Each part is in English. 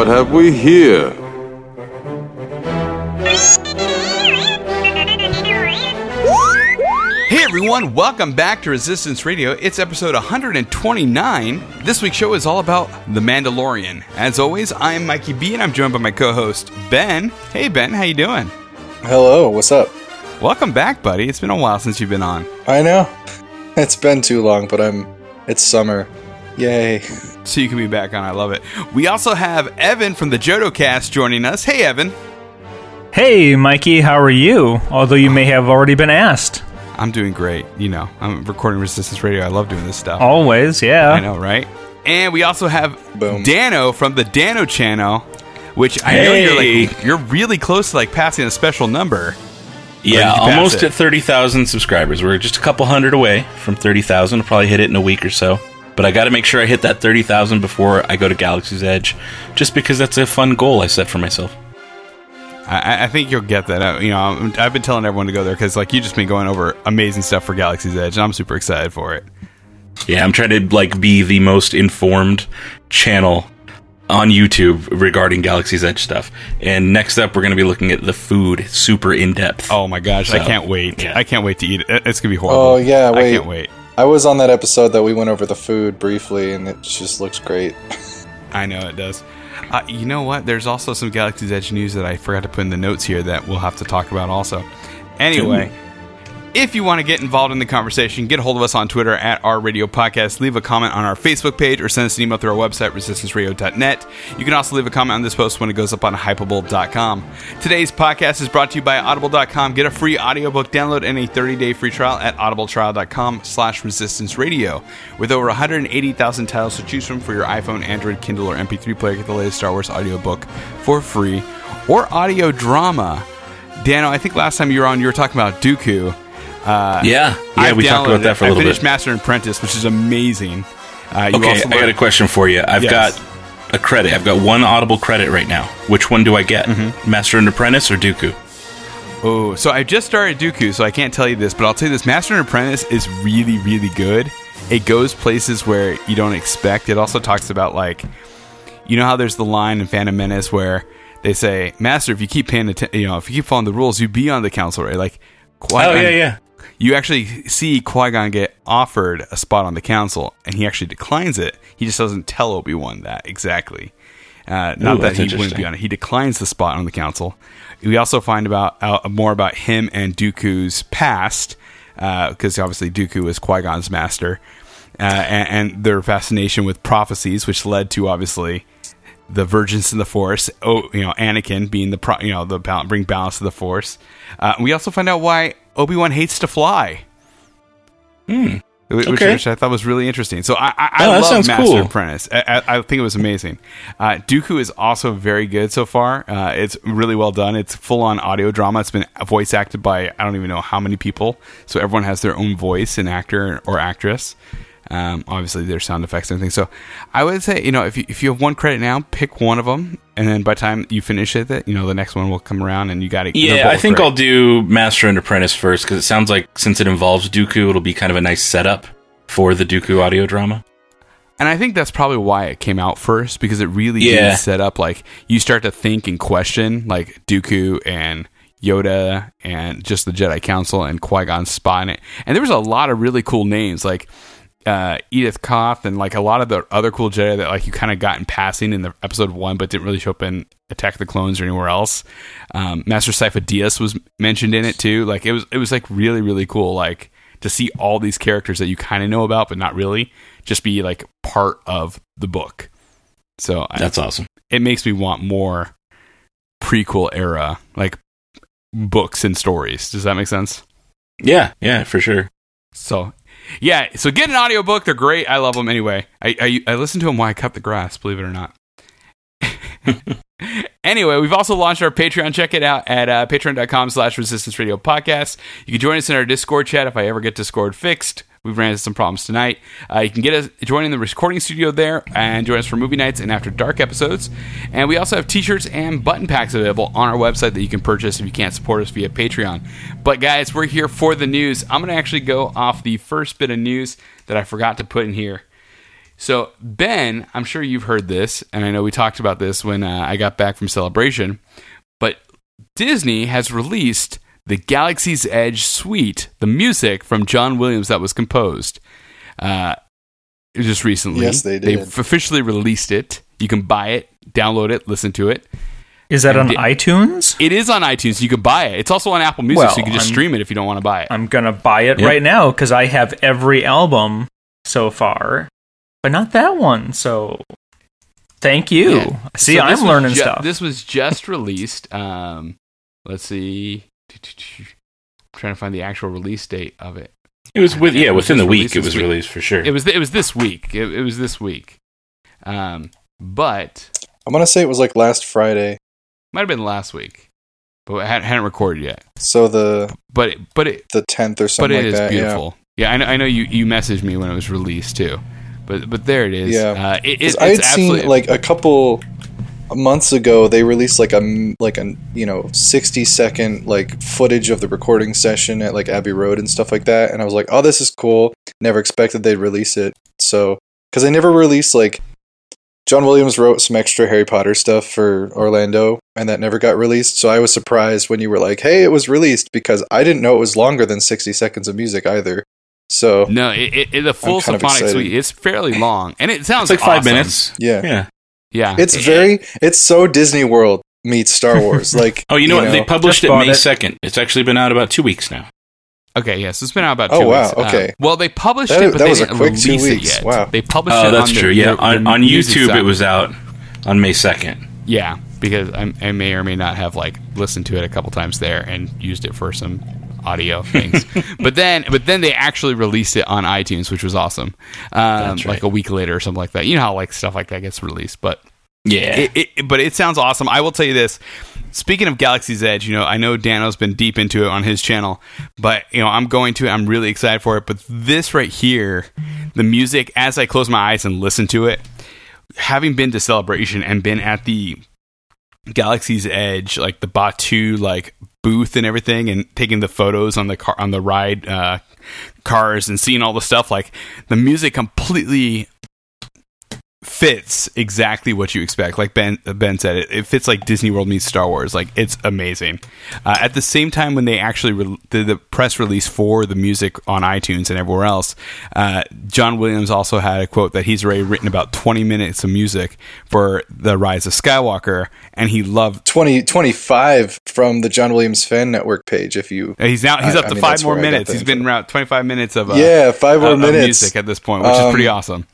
What have we here? Hey everyone, welcome back to Resistance Radio. It's episode 129. This week's show is all about The Mandalorian. As always, I'm Mikey B, and I'm joined by my co-host, Ben. Hey Ben, how you doing? Hello, what's up? Welcome back, buddy. It's been a while since you've been on. I know. It's been too long, but it's summer. Yay. So you can be back on. I love it. We also have Evan from the JodoCast joining us. Hey, Evan. Hey, Mikey, how are you? Although you may have already been asked. I'm doing great. You know, I'm recording Resistance Radio. I love doing this stuff. Always, yeah. I know, right? And we also have Dano from the Dano channel, which I know you're really close to passing a special number. Yeah, almost at 30,000 subscribers. We're just a couple hundred away from 30,000. I'll probably hit it in a week or so. But I got to make sure I hit that 30,000 before I go to Galaxy's Edge, just because that's a fun goal I set for myself. I think you'll get that. You know, I've been telling everyone to go there because, you just been going over amazing stuff for Galaxy's Edge, and I'm super excited for it. Yeah, I'm trying to be the most informed channel on YouTube regarding Galaxy's Edge stuff. And next up, we're going to be looking at the food super in depth. Oh my gosh, so, I can't wait! Yeah. I can't wait to eat it. It's gonna be horrible. Oh yeah, wait. I can't wait. I was on that episode that we went over the food briefly, and it just looks great. I know it does. You know what? There's also some Galaxy's Edge news that I forgot to put in the notes here that we'll have to talk about also. Anyway, if you want to get involved in the conversation, get a hold of us on Twitter at @OurRadioPodcast. Leave a comment on our Facebook page or send us an email through our website, resistanceradio.net. You can also leave a comment on this post when it goes up on Hypable.com. Today's podcast is brought to you by Audible.com. Get a free audiobook download and a 30-day free trial at audibletrial.com/resistanceradio. With over 180,000 titles to choose from for your iPhone, Android, Kindle, or MP3 player, get the latest Star Wars audiobook for free. Or audio drama. Dano, I think last time you were on, you were talking about Dooku. We talked about that for a little bit. I finished Master and Apprentice, which is amazing. I got a question for you. I've got a credit. I've got one Audible credit right now. Which one do I get? Master and Apprentice or Dooku? Oh, so I just started Dooku, so I can't tell you this, but I'll tell you this. Master and Apprentice is really, really good. It goes places where you don't expect. It also talks about, you know how there's the line in Phantom Menace where they say, Master, if you keep paying attention, if you keep following the rules, you'd be on the council, right? Qui-Gon, you actually see Qui-Gon get offered a spot on the council, and he actually declines it. He just doesn't tell Obi-Wan that exactly. Not that he wouldn't be on it. He declines the spot on the council. We also find out more about him and Dooku's past, because obviously Dooku is Qui-Gon's master, and their fascination with prophecies, which led to obviously the Virgins in the Force. Anakin being bring balance to the Force. We also find out why Obi-Wan hates to fly. Which I thought was really interesting. So I love Master and Apprentice. I think it was amazing. Dooku is also very good so far. It's really well done. It's full-on audio drama. It's been voice acted by I don't even know how many people. So everyone has their own voice, an actor or actress. Obviously, there's sound effects and everything. So I would say, if you have one credit now, pick one of them, and then by the time you finish it, the next one will come around, and you got to. Yeah, I think I'll do Master and Apprentice first because it sounds like since it involves Dooku, it'll be kind of a nice setup for the Dooku audio drama. And I think that's probably why it came out first, because it really did set up you start to think and question Dooku and Yoda and just the Jedi Council and Qui-Gon's spot in it. And there was a lot of really cool names Edith Koth and a lot of the other cool Jedi that you kind of got in passing in the episode 1 but didn't really show up in Attack of the Clones or anywhere else. Master Sifo Dyas was mentioned in it too. It was really, really cool to see all these characters that you kind of know about but not really just be part of the book. So that's awesome. It makes me want more prequel era books and stories. Does that make sense? Yeah, for sure. So get an audiobook. They're great. I love them anyway. I listen to them while I cut the grass, believe it or not. Anyway, we've also launched our Patreon. Check it out at patreon.com/Resistance Radio Podcast. You can join us in our Discord chat if I ever get Discord fixed. We've ran into some problems tonight. You can join in the recording studio there and join us for movie nights and After Dark episodes. And we also have t-shirts and button packs available on our website that you can purchase if you can't support us via Patreon. But guys, we're here for the news. I'm going to actually go off the first bit of news that I forgot to put in here. So, Ben, I'm sure you've heard this, and I know we talked about this when I got back from Celebration, but Disney has released the Galaxy's Edge Suite, the music from John Williams that was composed just recently. Yes, they did. They've officially released it. You can buy it, download it, listen to it. Is that on iTunes? It is on iTunes. You can buy it. It's also on Apple Music, so you can just stream it if you don't want to buy it. I'm going to buy it right now because I have every album so far, but not that one. So thank you. Yeah. See, so I'm learning stuff. This was just released. Let's see. I'm trying to find the actual release date of it. It was within the week. It was released for sure. It was this week. It was this week. But I'm gonna say it was like last Friday. Might have been last week, but I hadn't recorded yet. So the 10th or something like that. But it is beautiful. Yeah, I know you messaged me when it was released too. But there it is. Yeah, I had seen like a couple months ago they released like a 60-second like footage of the recording session at like Abbey Road and stuff like that, and I was like, oh, this is cool. Never expected they'd release it. So because they never released like. John Williams wrote some extra Harry Potter stuff for Orlando, and that never got released, so I was surprised when you were like, hey, it was released, because I didn't know it was longer than 60 seconds of music either. So no, the full symphonic suite is fairly long, and it sounds like awesome. 5 minutes. Yeah. It's so Disney World meets Star Wars. Like, oh, you know what? They published it May 2nd. It's actually been out about 2 weeks now. Okay, yes, it's been out about 2 weeks. Oh, wow, okay. Well, they published it, but they didn't release it yet. Wow. They published it that's on true. On YouTube, it was out on May 2nd. Yeah, because I may or may not have like listened to it a couple times there and used it for some audio things. but then they actually released it on iTunes, which was awesome. That's right. Like a week later or something like that. You know how like stuff like that gets released, but yeah, but it sounds awesome. I will tell you this. Speaking of Galaxy's Edge, I know Dano's been deep into it on his channel, but I'm going to it. I'm really excited for it. But this right here, the music, as I close my eyes and listen to it, having been to Celebration and been at the Galaxy's Edge, like the Batuu like booth and everything, and taking the photos on the ride cars and seeing all the stuff, like the music completely fits exactly what you expect. Like Ben said, it fits like Disney World meets Star Wars. Like, it's amazing. At the same time, when they actually did the press release for the music on iTunes and everywhere else, John Williams also had a quote that he's already written about 20 minutes of music for The Rise of Skywalker, and he loved 25 from the John Williams Fan Network page. If you, he's up to 5 more minutes. He's been around 25 minutes of 5 more minutes music at this point, which is pretty awesome.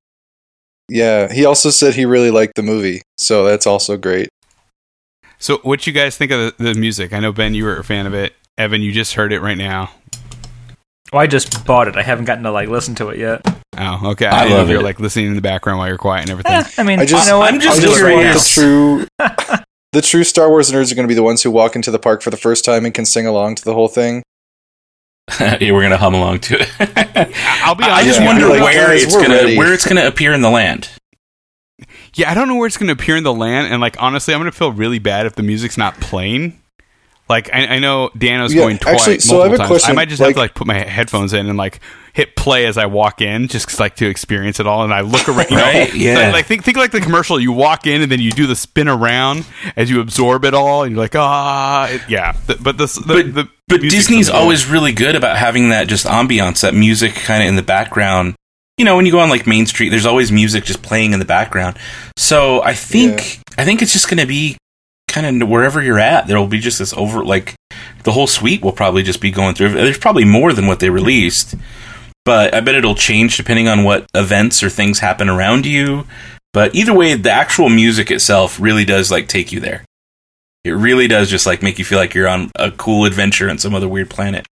Yeah, he also said he really liked the movie, so that's also great. So what you guys think of the music? I know, Ben, you were a fan of it. Evan, you just heard it right now. Well, I just bought it. I haven't gotten to listen to it yet. Oh, okay. I love it. You're listening in the background while you're quiet and everything. I'm just curious. The true Star Wars nerds are going to be the ones who walk into the park for the first time and can sing along to the whole thing. Yeah, we're gonna hum along to it. I'll be honest. I just wonder where it's gonna appear in the land. Yeah, I don't know where it's gonna appear in the land, and honestly, I'm gonna feel really bad if the music's not playing. I know Dano's going twice. So I have a question. I might just have to put my headphones in and hit play as I walk in, just to experience it all. And I look around, right? Yeah. Think like the commercial. You walk in and then you do the spin around as you absorb it all, and you're like, yeah. But Disney's always really good about having that just ambiance, that music kind of in the background. When you go on Main Street, there's always music just playing in the background. So I think it's just going to be kind of wherever you're at, there will be just this the whole suite will probably just be going through. There's probably more than what they released, but I bet it'll change depending on what events or things happen around you. But either way, the actual music itself really does take you there. It really does just make you feel like you're on a cool adventure on some other weird planet.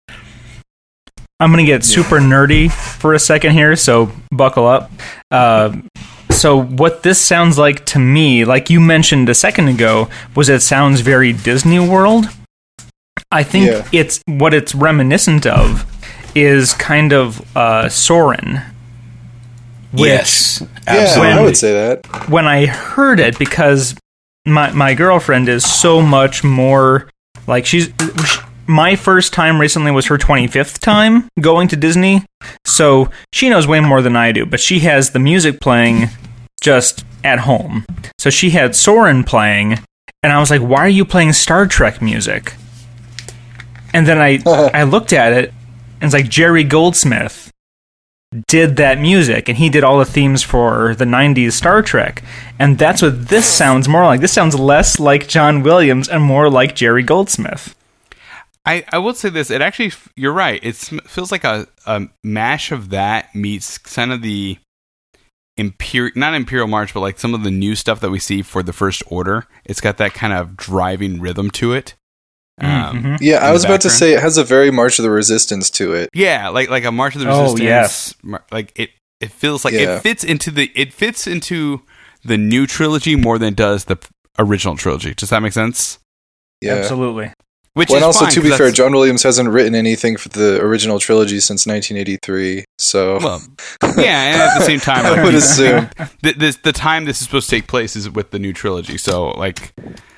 I'm going to get super nerdy for a second here, so buckle up. So what this sounds like to me, like you mentioned a second ago, was it sounds very Disney World. I think it's what it's reminiscent of is kind of Soarin'. Yes, absolutely. I would say that. When I heard it, because my girlfriend is so much more my first time recently was her 25th time going to Disney, so she knows way more than I do, but she has the music playing just at home. So she had Soarin' playing, and I was like, why are you playing Star Trek music? And then I looked at it, and it's like Jerry Goldsmith did that music, and he did all the themes for the 90s Star Trek. And that's what this sounds more like. This sounds less like John Williams and more like Jerry Goldsmith. I will say this. It actually, you're right. It feels like a mash of that meets kind of the not Imperial March, but like some of the new stuff that we see for the First Order. It's got that kind of driving rhythm to it. Yeah, I was about to say it has a very March of the Resistance to it. Yeah, like a March of the Resistance. Oh, yes. Like it feels like it fits into the new trilogy more than it does the original trilogy. Does that make sense? Yeah, absolutely. Which and also, to be fair, John Williams hasn't written anything for the original trilogy since 1983. So, well, yeah, and at the same time, I would assume the time this is supposed to take place is with the new trilogy. So, like.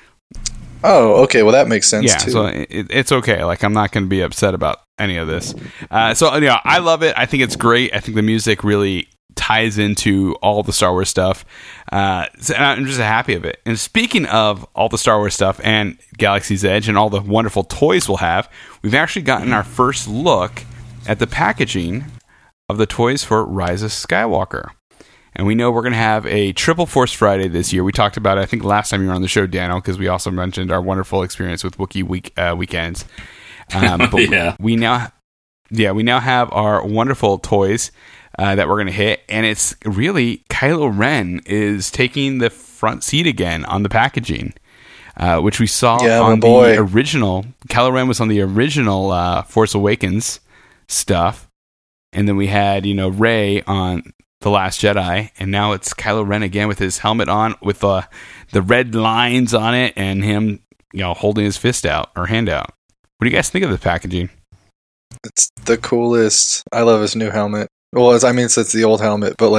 Oh, okay. Well, that makes sense, yeah, too. So it's okay. Like, I'm not going to be upset about any of this. So, I love it. I think it's great. I think the music really ties into all the Star Wars stuff. So I'm just happy of it. And speaking of all the Star Wars stuff and Galaxy's Edge and all the wonderful toys we'll have, we've actually gotten our first look at the packaging of the toys for Rise of Skywalker. And we know we're going to have a Triple Force Friday this year. We talked about it, I think, last time you were on the show, Daniel, because we also mentioned our wonderful experience with Wookiee weekends. But we now have our wonderful toys that we're going to hit, and it's really Kylo Ren is taking the front seat again on the packaging, which we saw on the original. Kylo Ren was on the original Force Awakens stuff, and then we had Rey on The Last Jedi, and now it's Kylo Ren again with his helmet on, with the red lines on it, and him holding his fist out or hand out. What do you guys think of the packaging? It's the coolest. I love his new helmet. Well, it's the old helmet, but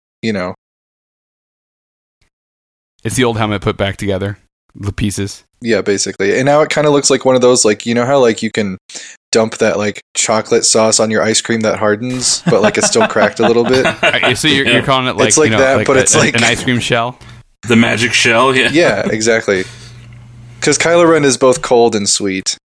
it's the old helmet put back together, the pieces. Yeah, basically. And now it kind of looks like one of those, how you can dump that chocolate sauce on your ice cream that hardens, but it's still cracked a little bit. So you're calling it it's like that, but it's like an ice cream shell. The magic shell, yeah. Yeah, exactly. Because Kylo Ren is both cold and sweet.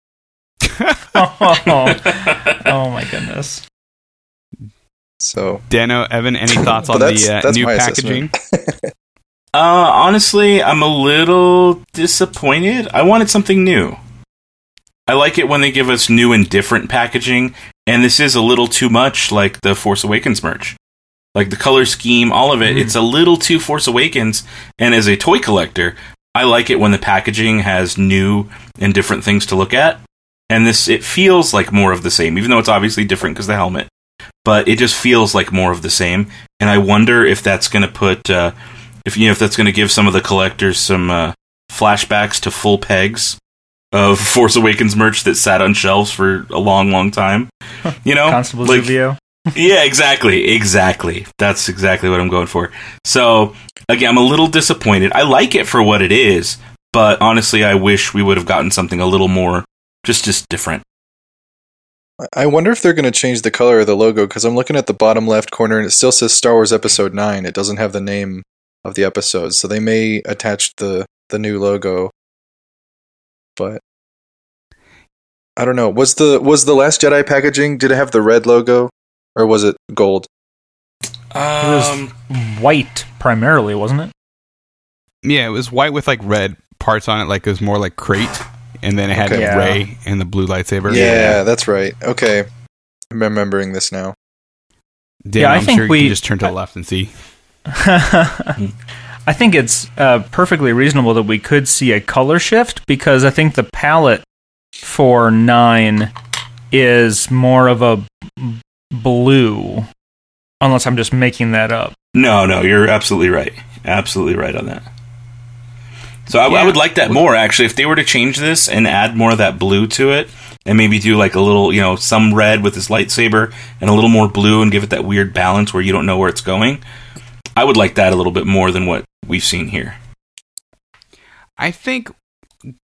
Oh my goodness. So, Dano, Evan, any thoughts on the new packaging? Honestly, I'm a little disappointed. I wanted something new. I like it when they give us new and different packaging, and this is a little too much like the Force Awakens merch. Like the color scheme, all of it, it's a little too Force Awakens, and as a toy collector, I like it when the packaging has new and different things to look at, and it feels like more of the same, even though it's obviously different because the helmet. But it just feels like more of the same, and I wonder if that's going to put, if that's going to give some of the collectors some flashbacks to full pegs of Force Awakens merch that sat on shelves for a long, long time. Constable Zuvio. Yeah, exactly. That's exactly what I'm going for. So again, I'm a little disappointed. I like it for what it is, but honestly, I wish we would have gotten something a little more just different. I wonder if they're going to change the color of the logo, because I'm looking at the bottom left corner and it still says Star Wars Episode 9. It doesn't have the name of the episode, so they may attach the new logo. But I don't know. Was the Last Jedi packaging, did it have the red logo, or was it gold? It was white primarily, wasn't it? Yeah, it was white with red parts on it, it was more like crate. And then it had Rey and the blue lightsaber. Yeah, that's right. Okay. I'm remembering this now. I think sure you can just turn to the left and see. I think it's perfectly reasonable that we could see a color shift, because I think the palette for 9 is more of a blue, unless I'm just making that up. No, you're absolutely right. Absolutely right on that. So I would like that more, actually. If they were to change this and add more of that blue to it, and maybe do a little, some red with his lightsaber and a little more blue and give it that weird balance where you don't know where it's going, I would like that a little bit more than what we've seen here. I think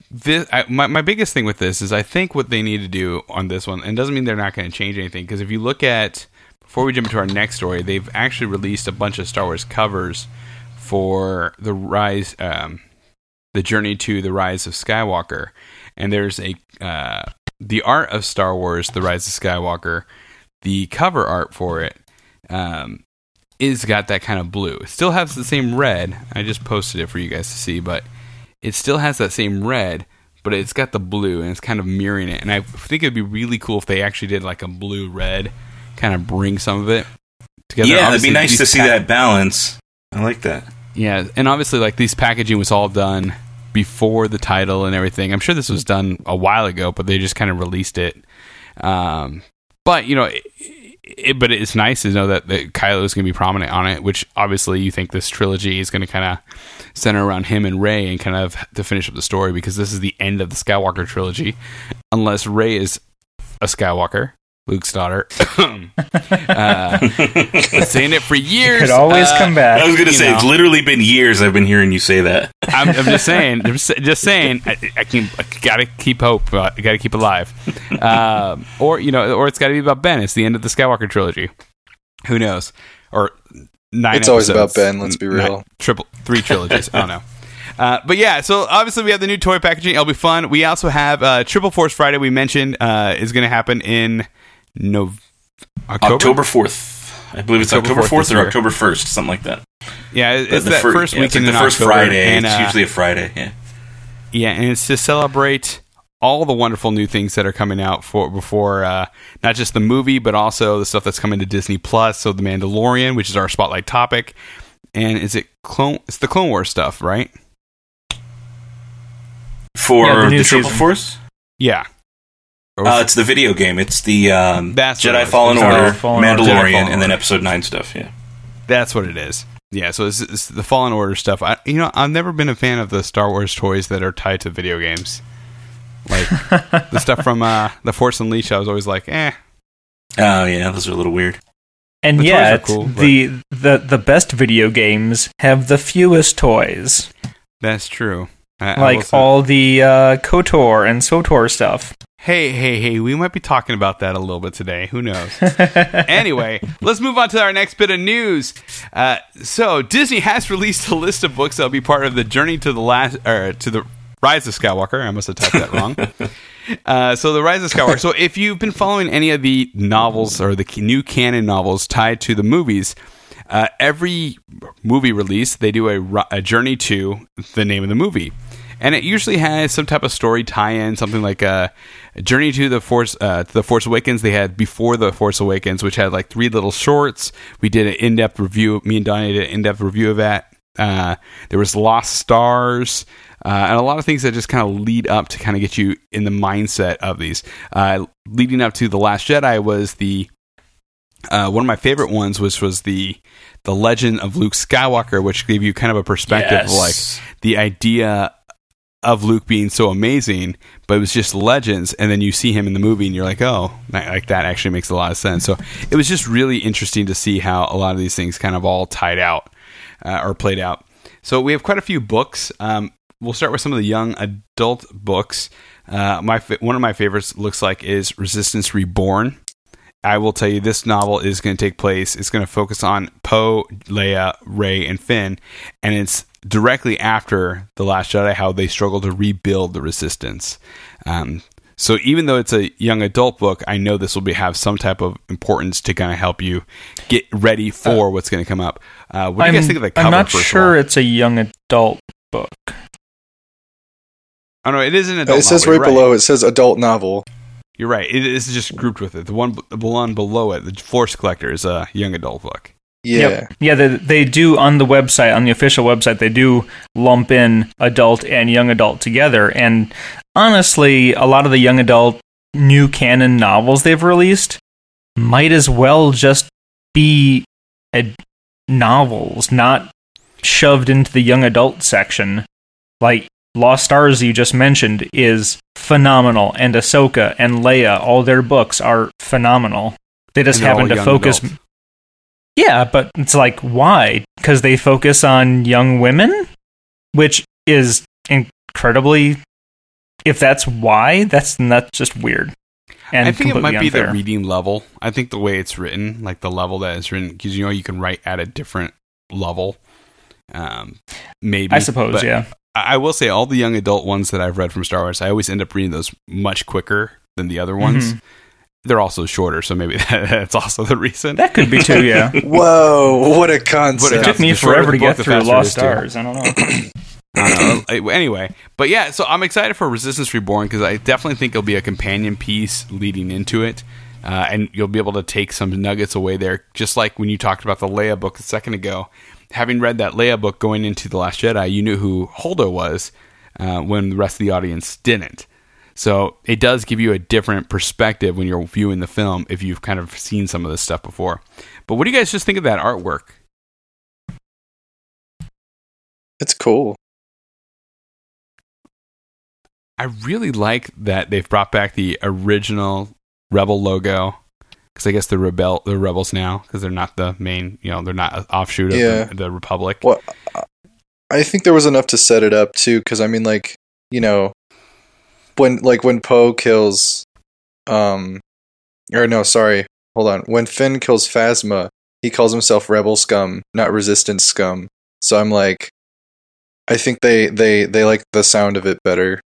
my biggest thing with this is I think what they need to do on this one, and it doesn't mean they're not going to change anything, because if you look at, before we jump into our next story, they've actually released a bunch of Star Wars covers for the rise, the journey to the Rise of Skywalker, and there's the art of Star Wars, the Rise of Skywalker, the cover art for it, is got that kind of blue. It still has the same red. I just posted it for you guys to see, but it still has that same red, but it's got the blue, and it's kind of mirroring it. And I think it'd be really cool if they actually did like a blue-red, kind of bring some of it together. Yeah, it'd be nice to see that balance. I like that. Yeah, and obviously, like, these packaging was all done before the title and everything. I'm sure this was done a while ago, but they just kind of released it. But, you know, but it's nice to know that Kylo is going to be prominent on it, which obviously you think this trilogy is going to kind of center around him and Rey and kind of to finish up the story, because this is the end of the Skywalker trilogy, unless Rey is a Skywalker, Luke's daughter. Been saying it for years. Could always come back. I was going to say, it's literally been years I've been hearing you say that. I'm just saying. I gotta keep hope. Gotta keep alive. Or it's got to be about Ben. It's the end of the Skywalker trilogy. Who knows? Or 9. It's always about Ben. Let's be real. 3 trilogies. I don't know. But yeah, so obviously we have the new toy packaging. It'll be fun. We also have Triple Force Friday. We mentioned is going to happen in October 4th. I believe it's October 4th or October 1st, something like that. Yeah, it's that first weekend in the first October, Friday. And, it's usually a Friday. Yeah. Yeah, and it's to celebrate all the wonderful new things that are coming out before not just the movie, but also the stuff that's coming to Disney Plus. So The Mandalorian, which is our spotlight topic, and it's the Clone Wars stuff, right? For the Triple Force? Yeah. It's the video game. It's the Jedi Fallen Order, Mandalorian, and then Episode 9 stuff, yeah. That's what it is. Yeah, so it's the Fallen Order stuff. I've never been a fan of the Star Wars toys that are tied to video games. Like, the stuff from The Force Unleashed, I was always like, eh. Oh, yeah, those are a little weird. And yet, cool, the best video games have the fewest toys. That's true. Like all the KOTOR and SOTOR stuff. Hey, we might be talking about that a little bit today. Who knows? Anyway, let's move on to our next bit of news. So, Disney has released a list of books that will be part of the Journey to the Rise of Skywalker. I must have typed that wrong. So, the Rise of Skywalker. So, if you've been following any of the novels or the new canon novels tied to the movies, every movie release, they do a journey to the name of the movie. And it usually has some type of story tie-in, something like a Journey to the Force Awakens. They had Before the Force Awakens, which had like 3 little shorts. We did an in-depth review. Me and Donnie did an in-depth review of that. There was Lost Stars, and a lot of things that just kind of lead up to kind of get you in the mindset of these. Leading up to The Last Jedi was one of my favorite ones, which was the Legend of Luke Skywalker, which gave you kind of a perspective of like the idea of Luke being so amazing, but it was just legends, and then you see him in the movie and you're like, oh, like that actually makes a lot of sense. So it was just really interesting to see how a lot of these things kind of all tied out or played out. So we have quite a few books. We'll start with some of the young adult books. One of my favorites looks like is Resistance Reborn. I will tell you, this novel is going to take place. It's going to focus on Poe, Leia, Rey, and Finn, and it's directly after The Last Jedi, how they struggle to rebuild the Resistance. So even though it's a young adult book, I know this will have some type of importance to kind of help you get ready for what's going to come up. What do you guys think of the cover? I'm not sure it's a young adult book. Oh no, it is an adult novel. It says right below, it says adult novel. You're right. This is just grouped with it. The one below it, the Force Collector, is a young adult book. Yeah. Yep. Yeah, they do on the website, on the official website, they do lump in adult and young adult together. And honestly, a lot of the young adult new canon novels they've released might as well just be novels, not shoved into the young adult section. Like Lost Stars, you just mentioned, is phenomenal, and Ahsoka and Leia, all their books are phenomenal. They just happen to focus. Adult. Yeah, but it's like, why? Because they focus on young women, which is incredibly if that's why, that's just weird. And I think it might be unfair. the reading level. I think the way it's written, like the level that it's written, because you can write at a different level. Maybe. I suppose, yeah. I will say all the young adult ones that I've read from Star Wars, I always end up reading those much quicker than the other ones. Mm-hmm. They're also shorter, so maybe that's also the reason. That could be too, yeah. Whoa, what a concept. It took me forever to get through Lost Stars. I don't know. I don't know. Anyway, but yeah, so I'm excited for Resistance Reborn because I definitely think it'll be a companion piece leading into it. And you'll be able to take some nuggets away there, just like when you talked about the Leia book a second ago. Having read that Leia book going into The Last Jedi, you knew who Holdo was when the rest of the audience didn't. So it does give you a different perspective when you're viewing the film if you've kind of seen some of this stuff before. But what do you guys just think of that artwork? It's cool. I really like that they've brought back the original Rebel logo. Because I guess they're rebels now because they're not the main, they're not an offshoot of the Republic. Well, I think there was enough to set it up too. Because I mean, when Poe kills, when Finn kills Phasma, he calls himself Rebel Scum, not Resistance Scum. So I'm like, I think they like the sound of it better.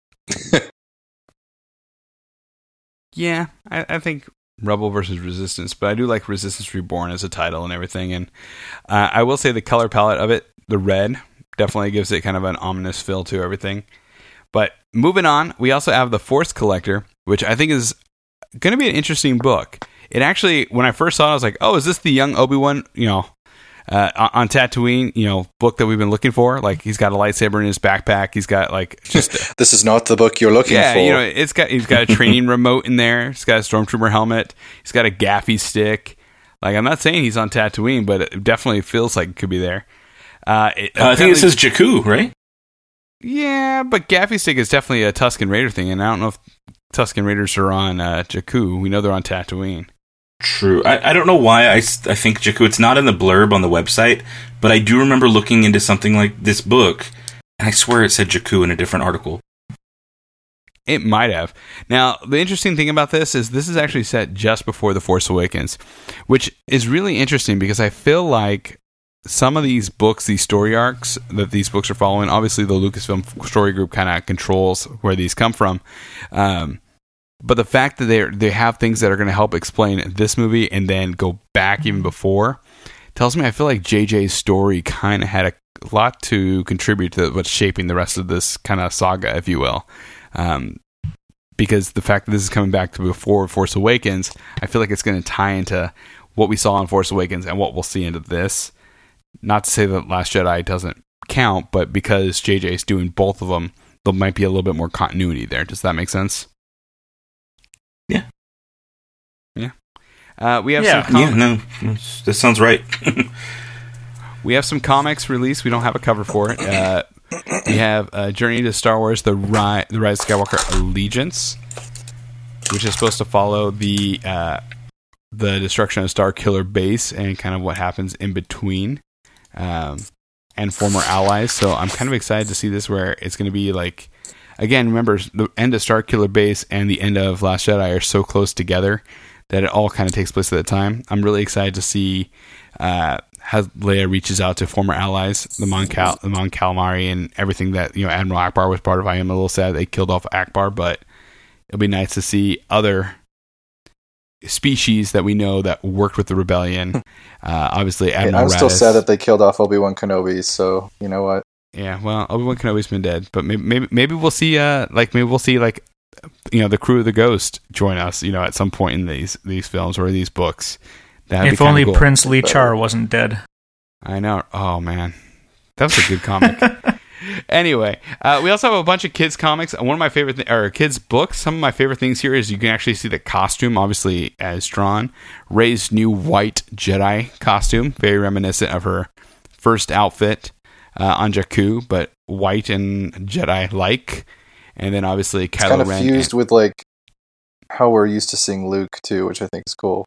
Yeah, I think Rebel versus Resistance, but I do like Resistance Reborn as a title and everything. And I will say the color palette of it, the red, definitely gives it kind of an ominous feel to everything. But moving on, we also have The Force Collector, which I think is going to be an interesting book. It actually, when I first saw it, I was like, oh, is this the young Obi-Wan, on Tatooine, book that we've been looking for? Like, he's got a lightsaber in his backpack. He's got, just... This is not the book you're looking for. Yeah, he's got a training remote in there. He's got a Stormtrooper helmet. He's got a gaffy stick. Like, I'm not saying he's on Tatooine, but it definitely feels like it could be there. I think it says Jakku, right? Yeah, but gaffy stick is definitely a Tusken Raider thing, and I don't know if Tusken Raiders are on Jakku. We know they're on Tatooine. True. I don't know why I think Jakku. It's not in the blurb on the website, but I do remember looking into something like this book, and I swear it said Jakku in a different article. It might have. Now, the interesting thing about this is actually set just before The Force Awakens, which is really interesting because I feel like some of these books, these story arcs that these books are following, obviously the Lucasfilm Story Group kind of controls where these come from. But the fact that they have things that are going to help explain this movie and then go back even before tells me I feel like JJ's story kind of had a lot to contribute to what's shaping the rest of this kind of saga, if you will. Because the fact that this is coming back to before Force Awakens, I feel like it's going to tie into what we saw in Force Awakens and what we'll see into this. Not to say that Last Jedi doesn't count, but because JJ's doing both of them, there might be a little bit more continuity there. Does that make sense? Yeah. Yeah. We have some that sounds right. We have some comics released. We don't have a cover for it. We have Journey to Star Wars, The Rise of Skywalker Allegiance, which is supposed to follow the destruction of Star Killer Base and kind of what happens in between, and former allies. So I'm kind of excited to see this, where it's going to be like, again, remember, the end of Star Killer Base and the end of Last Jedi are so close together that it all kind of takes place at the time. I'm really excited to see how Leia reaches out to former allies, the Mon Calamari, and everything that Admiral Akbar was part of. I am a little sad they killed off Akbar, but it'll be nice to see other species that we know that worked with the rebellion. Obviously, Admiral I'm still sad that they killed off Obi-Wan Kenobi. So you know what? Yeah, well, Obi-Wan Kenobi's been dead, but maybe we'll see the crew of the Ghost join us, at some point in these films or these books. That'd if only cool. Prince Lee Char wasn't dead. I know. Oh man, that was a good comic. Anyway, we also have a bunch of kids comics. One of my favorite kids books. Some of my favorite things here is you can actually see the costume, obviously as drawn. Rey's new white Jedi costume, very reminiscent of her first outfit on Jakku, but white and Jedi-like. And then obviously Kylo Ren. It's kind of fused with how we're used to seeing Luke too, which I think is cool.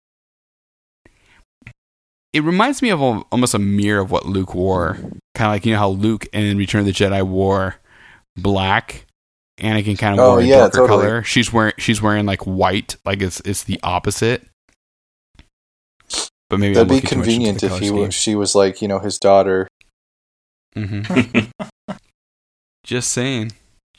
It reminds me of almost a mirror of what Luke wore. Kind of like, how Luke in Return of the Jedi wore black Anakin kind of wore a darker color. She's wearing like white, like it's the opposite. But maybe that'd be convenient if she was like, his daughter. Mm-hmm. Just saying.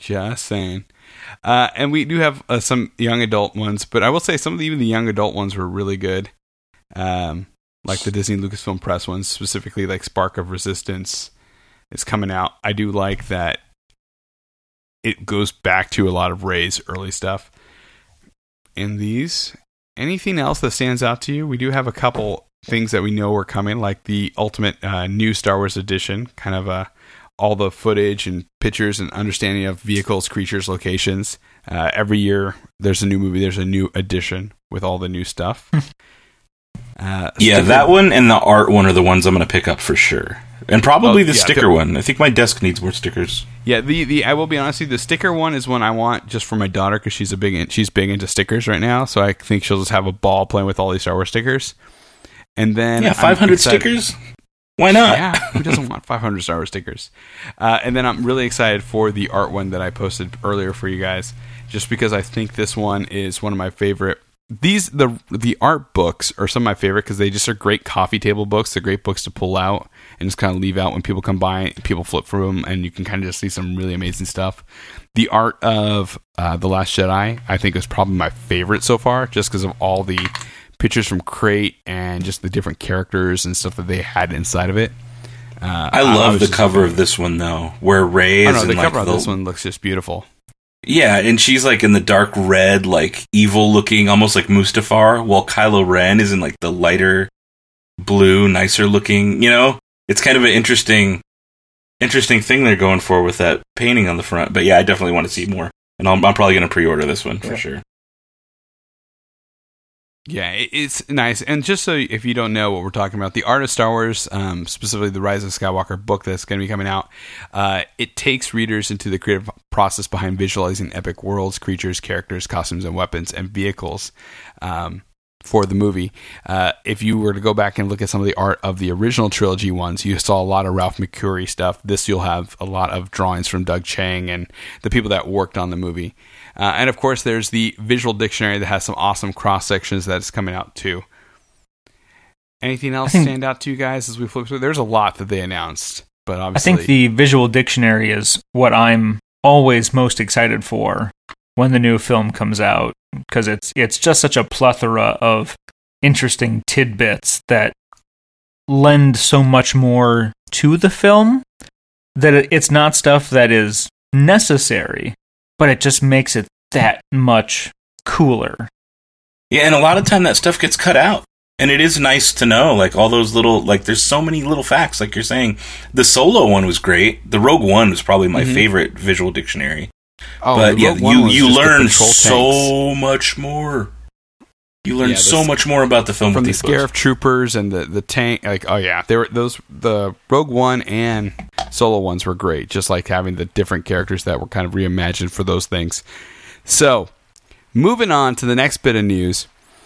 And we do have some young adult ones, but I will say even the young adult ones were really good. Like the Disney Lucasfilm Press ones, specifically like Spark of Resistance is coming out. I do like that it goes back to a lot of Rey's early stuff in these. Anything else that stands out to you? We do have a couple things that we know are coming, like the Ultimate New Star Wars Edition, kind of all the footage and pictures and understanding of vehicles, creatures, locations. Every year there's a new movie, there's a new edition with all the new stuff. That one and the art one are the ones I'm going to pick up for sure. And probably the sticker one. I think my desk needs more stickers. Yeah, I will be honest with you, the sticker one is one I want just for my daughter because she's big into stickers right now. So I think she'll just have a ball playing with all these Star Wars stickers. And then 500 stickers? Why not? Yeah, who doesn't want 500 Star Wars stickers? And then I'm really excited for the art one that I posted earlier for you guys, just because I think this one is one of my favorite. The art books are some of my favorite because they just are great coffee table books. They're great books to pull out and just kind of leave out when people come by. People flip through them, and you can kind of just see some really amazing stuff. The art of The Last Jedi, I think, is probably my favorite so far, just because of all the pictures from Crate and just the different characters and stuff that they had inside of it. I love the cover of this one, though, where Rey is the cover of this one looks just beautiful. Yeah, and she's like in the dark red, like evil looking, almost like Mustafar, while Kylo Ren is in like the lighter blue, nicer looking, It's kind of an interesting thing they're going for with that painting on the front. But yeah, I definitely want to see more. And I'm probably going to pre-order this one for sure. Yeah, it's nice. And just so if you don't know what we're talking about, the Art of Star Wars, specifically the Rise of Skywalker book that's going to be coming out, it takes readers into the creative process behind visualizing epic worlds, creatures, characters, costumes, and weapons and vehicles for the movie. If you were to go back and look at some of the art of the original trilogy ones, you saw a lot of Ralph McQuarrie stuff. This, you'll have a lot of drawings from Doug Chiang and the people that worked on the movie. And of course, there's the visual dictionary that has some awesome cross sections that's coming out too. Anything else stand out to you guys as we flip through? There's a lot that they announced, but obviously, I think the visual dictionary is what I'm always most excited for when the new film comes out, because it's just such a plethora of interesting tidbits that lend so much more to the film that it's not stuff that is necessary, but it just makes it that much cooler. Yeah, and a lot of time that stuff gets cut out. And it is nice to know, like, all those little, like, there's so many little facts, like you're saying. The Solo one was great. The Rogue One was probably my favorite visual dictionary. Oh, but yeah, you learn so much more. You learn so much more about the film from the Scarif Troopers and the tank. Like, oh yeah, the Rogue One and Solo ones were great. Just like having the different characters that were kind of reimagined for those things. So, moving on to the next bit of news.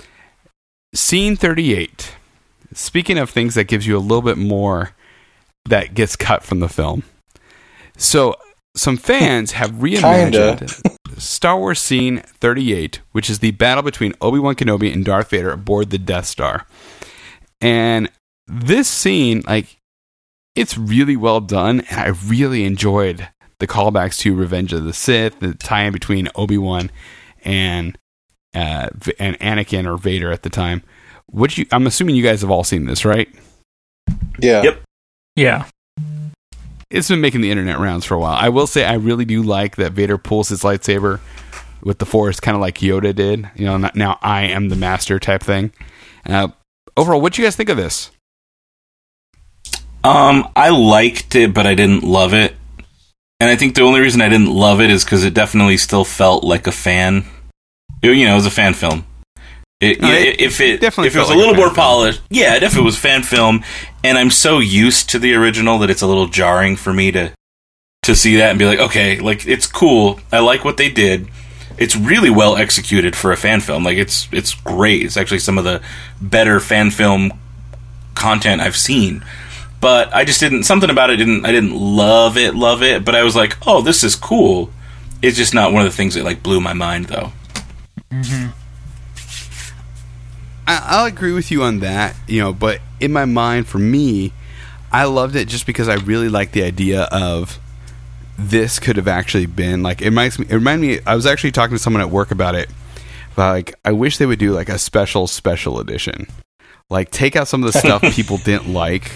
Scene 38. Speaking of things that gives you a little bit more that gets cut from the film. So, some fans have reimagined Star Wars Scene 38, which is the battle between Obi-Wan Kenobi and Darth Vader aboard the Death Star. And this scene, like, it's really well done, and I really enjoyed the callbacks to Revenge of the Sith, the tie-in between Obi-Wan and Anakin or Vader at the time. I'm assuming you guys have all seen this, right? Yeah. Yep. Yeah. It's been making the internet rounds for a while. I will say I really do like that Vader pulls his lightsaber with the Force, kind of like Yoda did. You know, now I am the master type thing. Overall, what do you guys think of this? I liked it, but I didn't love it. And I think the only reason I didn't love it is because it definitely still felt like a fan. It was a fan film. If it was a little more polished, if it was fan film, and I'm so used to the original that it's a little jarring for me to see that and be like, okay, like, it's cool. I like what they did. It's really well executed for a fan film. Like, it's great. It's actually some of the better fan film content I've seen. But I just something about it I didn't love it, but I was like, oh, this is cool. It's just not one of the things that like blew my mind, though. Mm-hmm. I'll agree with you on that, but in my mind, for me, I loved it just because I really liked the idea of this could have actually been like, it reminded me, I was actually talking to someone at work about it, but like, I wish they would do like a special edition, like take out some of the stuff people didn't like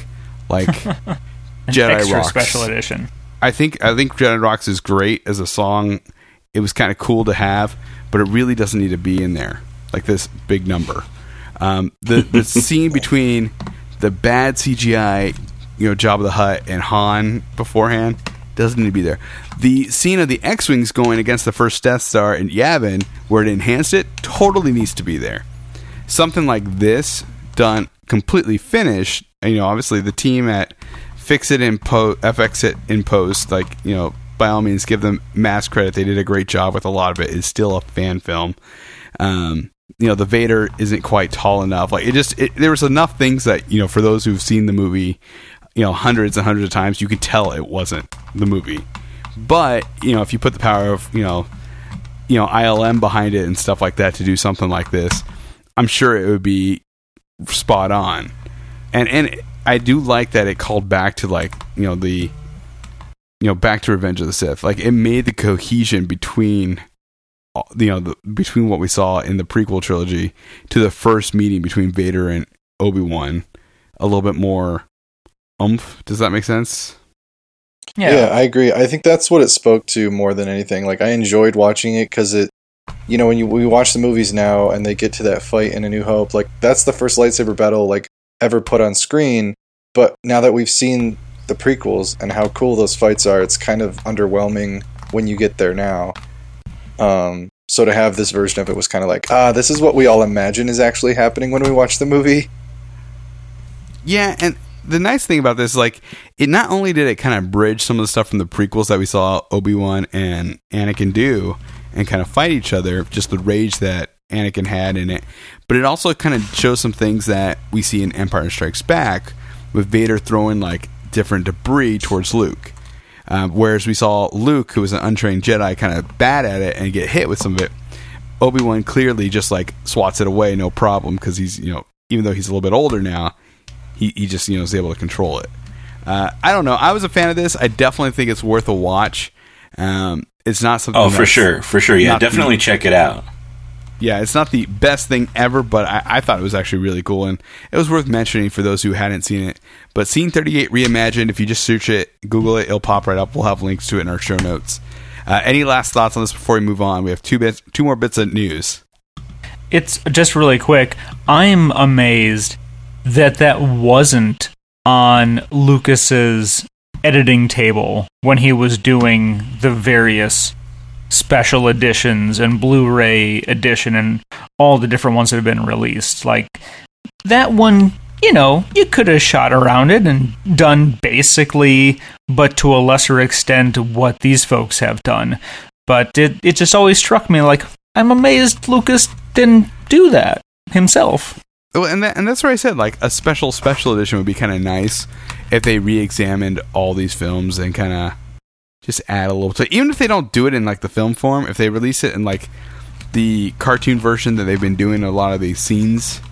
Jedi Rocks special edition. I think Jedi Rocks is great as a song. It was kind of cool to have, but it really doesn't need to be in there like this big number. The scene between the bad CGI, Jabba the Hutt and Han beforehand doesn't need to be there. The scene of the X-Wings going against the first Death Star in Yavin, where it enhanced it, totally needs to be there. Something like this done completely finished. And, obviously the team at FX It in post, like, by all means, give them mass credit. They did a great job with a lot of it. It's still a fan film. The Vader isn't quite tall enough. Like there was enough things that, for those who've seen the movie, hundreds and hundreds of times, you could tell it wasn't the movie. But, if you put the power of, ILM behind it and stuff like that to do something like this, I'm sure it would be spot on. And I do like that it called back to like, back to Revenge of the Sith. Like it made the cohesion between between what we saw in the prequel trilogy to the first meeting between Vader and Obi-Wan a little bit more oomph. Does that make sense? Yeah, I agree. I think that's what it spoke to more than anything. Like I enjoyed watching it because it, when we watch the movies now and they get to that fight in A New Hope, like that's the first lightsaber battle like ever put on screen. But now that we've seen the prequels and how cool those fights are, it's kind of underwhelming when you get there now. So to have this version of it was kind of like, this is what we all imagine is actually happening when we watch the movie. Yeah, and the nice thing about this, like, it not only did it kind of bridge some of the stuff from the prequels that we saw Obi-Wan and Anakin do and kind of fight each other, just the rage that Anakin had in it, but it also kind of shows some things that we see in Empire Strikes Back with Vader throwing, like, different debris towards Luke. Whereas we saw Luke, who was an untrained Jedi, kind of bad at it and get hit with some of it. Obi-Wan clearly just like swats it away, no problem, because he's, even though he's a little bit older now, he just, is able to control it. I don't know. I was a fan of this. I definitely think it's worth a watch. It's not something. Oh, for sure. Yeah, definitely check it out. Yeah, it's not the best thing ever, but I thought it was actually really cool, and it was worth mentioning for those who hadn't seen it. But Scene 38 Reimagined, if you just search it, Google it, it'll pop right up. We'll have links to it in our show notes. Any last thoughts on this before we move on? We have two more bits of news. It's just really quick. I'm amazed that wasn't on Lucas's editing table when he was doing the various special editions and Blu-ray edition and all the different ones that have been released. Like that one, you could have shot around it and done basically, but to a lesser extent, what these folks have done. But it just always struck me like, I'm amazed Lucas didn't do that himself. Well, and that's where I said, like, a special edition would be kind of nice if they re-examined all these films and kind of just add a little to, even if they don't do it in like the film form, if they release it in like the cartoon version that they've been doing a lot of these scenes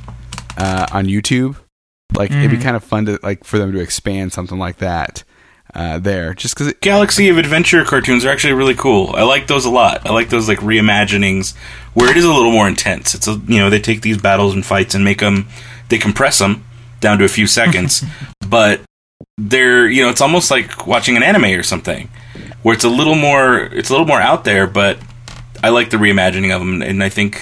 on YouTube, like it'd be kind of fun to like for them to expand something like that there, just because Galaxy of Adventure cartoons are actually really cool. I like those a lot. I like those like reimaginings where it is a little more intense. It's they take these battles and fights and they compress them down to a few seconds, but they're it's almost like watching an anime or something, where it's a little more out there, but I like the reimagining of them, and I think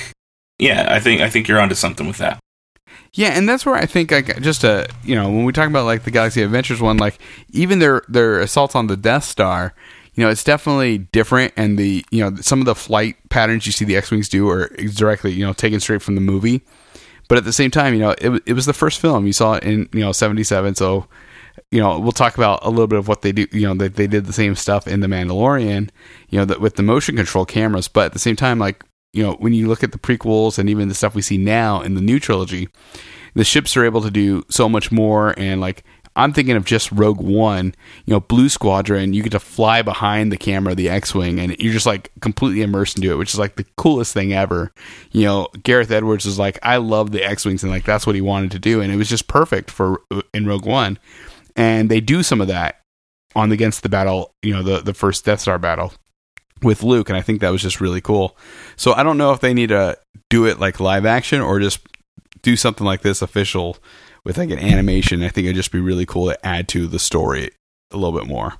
you're onto something with that. Yeah, and that's where I think like just when we talk about like the Galaxy of Adventures one, like even their assaults on the Death Star, it's definitely different, and the some of the flight patterns you see the X-Wings do are directly taken straight from the movie, but at the same time it was the first film you saw it in 77, so. We'll talk about a little bit of what they do, that they did the same stuff in The Mandalorian, with the motion control cameras. But at the same time, like, when you look at the prequels and even the stuff we see now in the new trilogy, the ships are able to do so much more. And like, I'm thinking of just Rogue One, Blue Squadron. You get to fly behind the camera of the X-Wing, and you're just like completely immersed into it, which is like the coolest thing ever. Gareth Edwards was like, I love the X-Wings, and like that's what he wanted to do, and it was just perfect in Rogue One. And they do some of that against the battle, the first Death Star battle with Luke, and I think that was just really cool. So I don't know if they need to do it like live action or just do something like this official with like an animation. I think it'd just be really cool to add to the story a little bit more.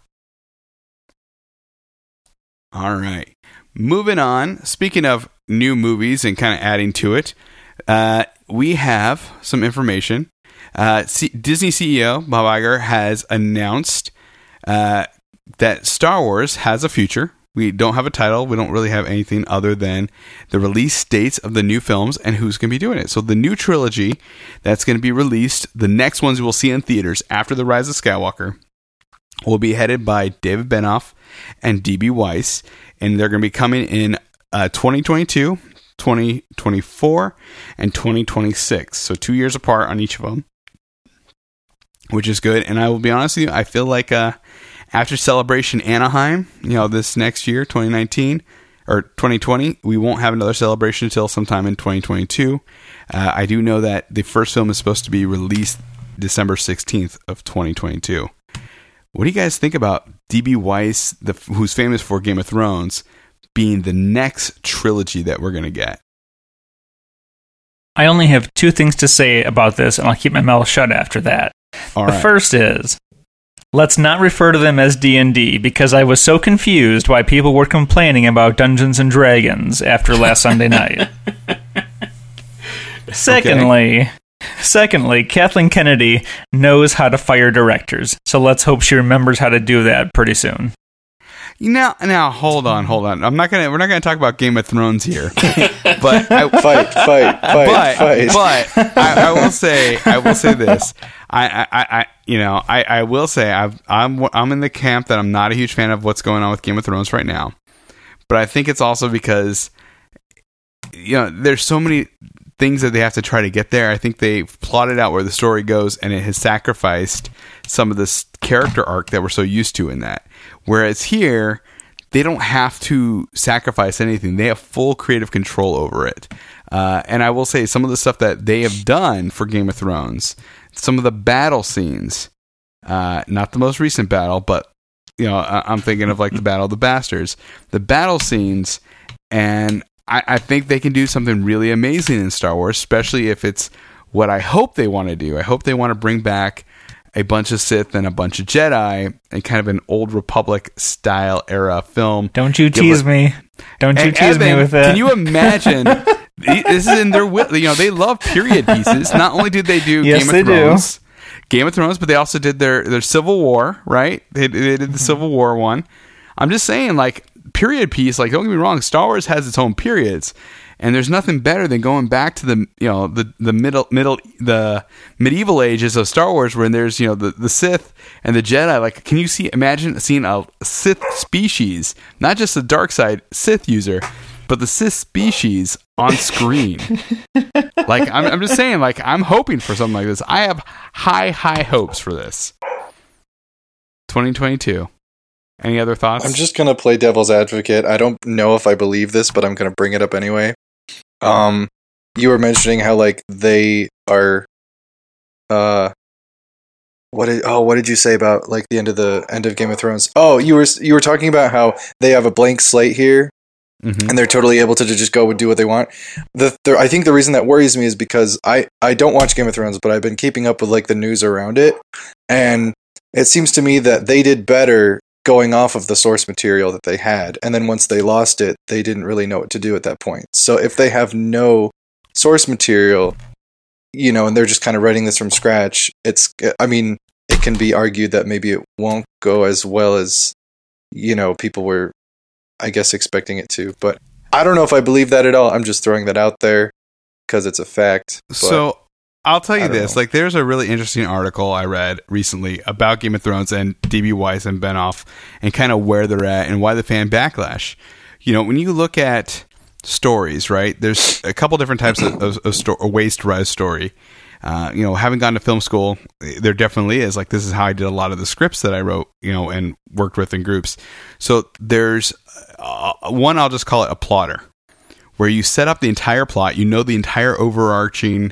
All right, moving on. Speaking of new movies and kind of adding to it, we have some information. Disney CEO Bob Iger has announced that Star Wars has a future. We don't have a title. We don't really have anything other than the release dates of the new films and who's going to be doing it. So the new trilogy that's going to be released, the next ones we'll see in theaters after The Rise of Skywalker, will be headed by David Benioff and D.B. Weiss, and they're going to be coming in 2022, 2024, and 2026. So 2 years apart on each of them, which is good. And I will be honest with you, I feel like after Celebration Anaheim, this next year, 2019 or 2020, we won't have another celebration until sometime in 2022. I do know that the first film is supposed to be released December 16th of 2022. What do you guys think about D.B. Weiss, who's famous for Game of Thrones, being the next trilogy that we're going to get? I only have two things to say about this, and I'll keep my mouth shut after that. All the right. First is, let's not refer to them as D&D, because I was so confused why people were complaining about Dungeons & Dragons after last Sunday night. Secondly, Kathleen Kennedy knows how to fire directors, so let's hope she remembers how to do that pretty soon. Now hold on. We're not gonna talk about Game of Thrones here, but fight. But I will say this. I will say I'm in the camp that I'm not a huge fan of what's going on with Game of Thrones right now, but I think it's also because there's so many things that they have to try to get there. I think they've plotted out where the story goes, and it has sacrificed some of this character arc that we're so used to in that. Whereas here, they don't have to sacrifice anything. They have full creative control over it. And I will say some of the stuff that they have done for Game of Thrones, some of the battle scenes, not the most recent battle, but I'm thinking of like the Battle of the Bastards, the battle scenes, and I think they can do something really amazing in Star Wars, especially if it's what I hope they want to do. I hope they want to bring back a bunch of Sith and a bunch of Jedi and kind of an Old Republic style era film. Don't you tease me. Don't you tease me with that. Can you imagine? This is in their will. They love period pieces. Not only did they do Game of Thrones, but they also did their Civil War, right? They did the Civil War one. I'm just saying, like, period piece, like, don't get me wrong, Star Wars has its own periods. And there's nothing better than going back to the medieval ages of Star Wars, when there's the Sith and the Jedi. Like, can you imagine seeing a Sith species, not just a dark side Sith user, but the Sith species on screen? Like, I'm just saying, like, I'm hoping for something like this. I have high hopes for this. 2022. Any other thoughts? I'm just gonna play devil's advocate. I don't know if I believe this, but I'm gonna bring it up anyway. You were mentioning how like they are, what did you say about like the end of Game of Thrones? Oh, you were talking about how they have a blank slate here, and they're totally able to just go and do what they want. I think the reason that worries me is because I don't watch Game of Thrones, but I've been keeping up with like the news around it, and it seems to me that they did better going off of the source material that they had, and then once they lost it, they didn't really know what to do at that point. So if they have no source material, and they're just kind of writing this from scratch, it can be argued that maybe it won't go as well as people were, I guess, expecting it to. But I don't know if I believe that at all. I'm just throwing that out there because it's a fact. So I'll tell you this, like, there's a really interesting article I read recently about Game of Thrones and D.B. Weiss and Benioff and kind of where they're at and why the fan backlash. When you look at stories, right, there's a couple different types of ways to write a story. Having gone to film school, there definitely is. Like, this is how I did a lot of the scripts that I wrote, and worked with in groups. So there's one, I'll just call it a plotter, where you set up the entire plot, the entire overarching,